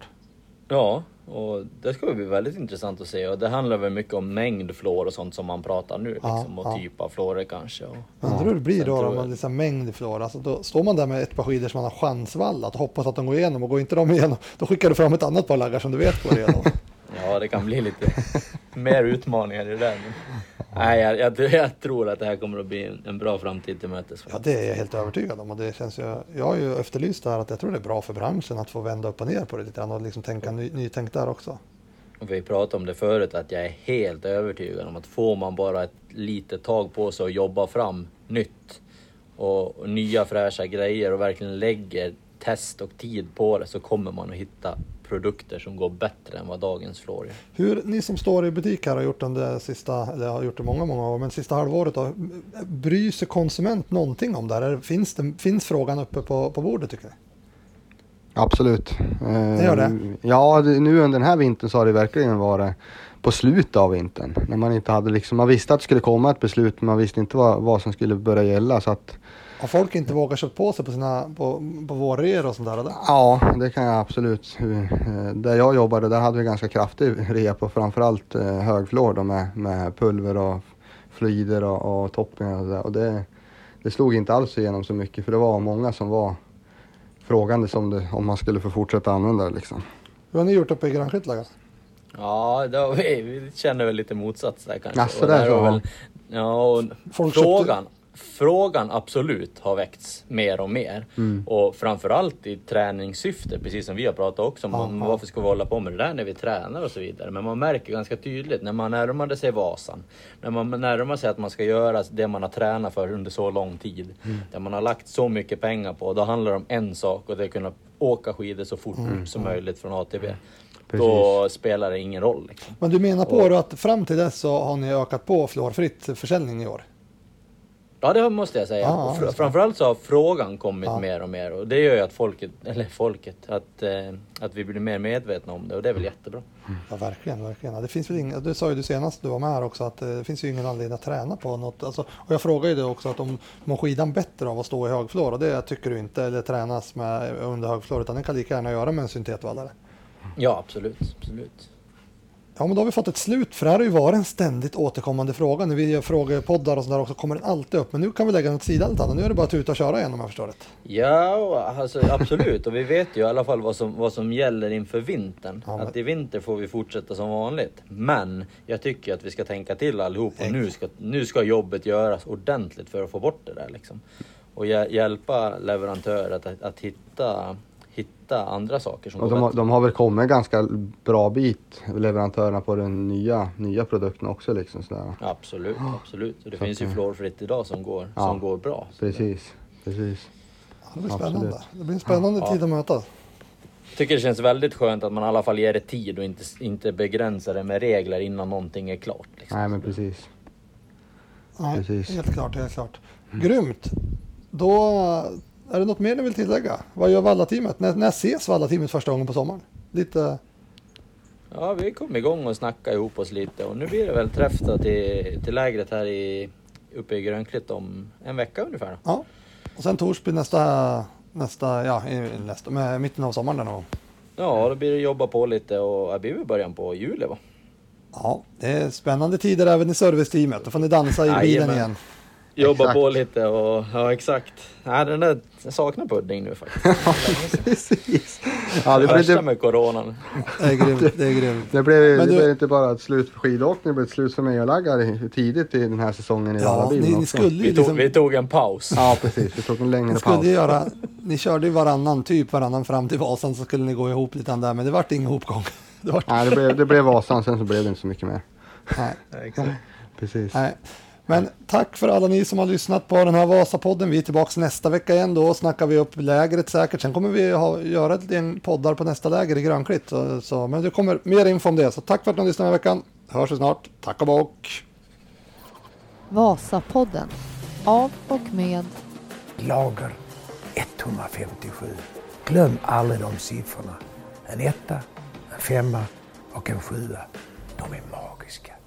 Ja, och det ska bli väldigt intressant att se. Och det handlar väl mycket om mängd fluor och sånt som man pratar nu. Ja, Liksom, och ja. typ av fluorer kanske. Och, Men undrar hur det blir Sen då tror om jag- man liksom mängd fluor. Alltså då står man där med ett par skidor som man har chansvallat och hoppas att de går igenom och går inte de igenom, då skickar du fram ett annat par laggar som du vet går igenom. Ja, det kan bli lite mer utmaningar i det där. Men, nej, jag, jag, jag tror att det här kommer att bli en, en bra framtid till mötes. Ja, det är jag helt övertygad om och det känns ju, jag har ju efterlyst det här att jag tror det är bra för branschen att få vända upp och ner på det lite grann och liksom tänka ny, nytänk där också. Och vi pratade om det förut, att jag är helt övertygad om att får man bara ett litet tag på sig och jobba fram nytt och, och nya fräscha grejer och verkligen lägger test och tid på det, så kommer man att hitta produkter som går bättre än vad dagens flår gör. Hur ni som står i butik här har gjort den där sista, eller har gjort det många, många år, men sista halvåret då, bryr sig konsument någonting om det här? Finns, det, finns frågan uppe på, på bordet tycker ni? Absolut. Det gör det? Ja, det, nu under den här vintern så har det verkligen varit på slutet av vintern. När man inte hade liksom, man visste att det skulle komma ett beslut, men man visste inte vad, vad som skulle börja gälla. Så att, Har folk inte vågat köpa på sig på sina, på, på vårreor och sånt där? Eller? ja, det kan jag absolut. Där jag jobbade, där hade vi ganska kraftig rea på framförallt högflor då, med, med pulver och fluider och, och toppingar och, där. och det, det slog inte alls igenom så mycket, för det var många som var frågande som det, om man skulle få fortsätta använda det liksom. Hur har ni gjort uppe i Grönskitlaga? Ja, då, vi, vi känner väl lite motsats där kanske. Jaså, Och där där så, har ja. väl, ja, och Folk frågan, frågan absolut har väckts mer och mer. Mm. Och framförallt i träningssyfte, precis som vi har pratat också om. Ja, om ja. Varför ska vi hålla på med det där när vi tränar och så vidare. Men man märker ganska tydligt när man närmar sig Vasan. När man närmar sig att man ska göra det man har tränat för under så lång tid. Mm. Där man har lagt så mycket pengar på. Då handlar det om en sak, och det är att kunna åka skidor så fort Mm. som möjligt från A till B. Precis. Då spelar det ingen roll. Liksom. Men du menar på Och- då att fram till dess så har ni ökat på fluorfritt försäljning i år? Ja, det måste jag säga. Ja, Och fr- just det. framförallt så har frågan kommit Ja. mer och mer. Och det gör ju att folket, eller folket, att, eh, att vi blir mer medvetna om det. Och det är väl jättebra. Ja, verkligen, verkligen. Ja, det finns väl inga, det sa ju du senast du var med här också, att eh, det finns ju ingen anledning att träna på något. Alltså, och jag frågade ju det också, att om mår skidan bättre av att stå i högflor, och det tycker du inte, eller tränas med under högflor, utan den kan lika gärna göra med en syntetvallare. Ja, absolut. absolut. Ja, men då har vi fått ett slut, för det här har ju varit en ständigt återkommande fråga. När vi gör frågepoddar och sådär också kommer den alltid upp. Men nu kan vi lägga den åt sidan lite, nu är det bara att tuta och köra igen om jag förstår det. Ja, alltså, absolut. Och vi vet ju i alla fall vad som, vad som gäller inför vintern. Ja, men- Att i vinter får vi fortsätta som vanligt. Men jag tycker att vi ska tänka till allihop. Och nu ska, nu ska jobbet göras ordentligt för att få bort det där. Liksom. Och hjä- hjälpa leverantörer att, att, att hitta, hitta andra saker som Och går de, har- bättre. de har väl kommit ganska bra bit, leverantörerna, på den nya, nya produkten också liksom sådär. Absolut, absolut. Och det Så finns att, ju fluorfritt idag som går, Ja. som går bra. Så det- Precis, precis. Ja, det blir Absolut. spännande. Det blir en spännande Ja. tid att mötas. Jag tycker det känns väldigt skönt att man i alla fall ger det tid och inte, inte begränsar det med regler innan någonting är klart. Liksom. Nej men precis. Nej, Precis. helt klart, helt klart. Grymt! Då är det något mer ni vill tillägga? Vad gör Valla-teamet? När, när ses Valla-teamet första gången på sommaren? lite... Ja, vi kom igång och snackade ihop oss lite och nu blir det väl träff då till, till lägret här i, uppe i Grönklitt om en vecka ungefär. Då. Ja, och sen Torsby nästa, nästa, ja, i nästa, med mitten av sommaren där någon. Ja, då blir det jobba på lite och det blir väl början på juli va? Ja, det är spännande tider även i serviceteamet. Då får ni dansa i bilen Jajamän. igen. Jobba Exakt. på lite och ja exakt. Nej, den där jag saknar pudding nu faktiskt. Precis. Ja, det, Det blev, värsta det, med coronan. Det är grymt, det är grymt. det, blev, Men det du- blev inte bara ett slut för skidåkning, det blev ett slut för mig och Laggar tidigt i den här säsongen i Ja, Valabilen ni, ni också. skulle ju Vi tog, liksom... vi tog en paus. Ja, precis. Vi tog en längre Ni skulle paus. ju göra, ni körde ju varannan, typ varannan fram till Vasan, så skulle ni gå ihop lite där, men det vart ingen ihopgång. Det vart, Nej, det blev, det blev Vasan, sen så blev det inte så mycket mer. nej, Precis. nej. Men tack för alla ni som har lyssnat på den här Vasapodden. Vi är tillbaka nästa vecka igen, då snackar vi upp lägret säkert. Sen kommer vi ha, göra ett en poddar på nästa läger i Grönklitt. Så, så, men det kommer mer info om det. Så tack för att ni lyssnade den här veckan. Hörs vi snart. Tack och bock. Vasapodden. Av och med Lager etthundrafemtiosju. Glöm aldrig de siffrorna. En etta, en femma och en sjua. De är magiska.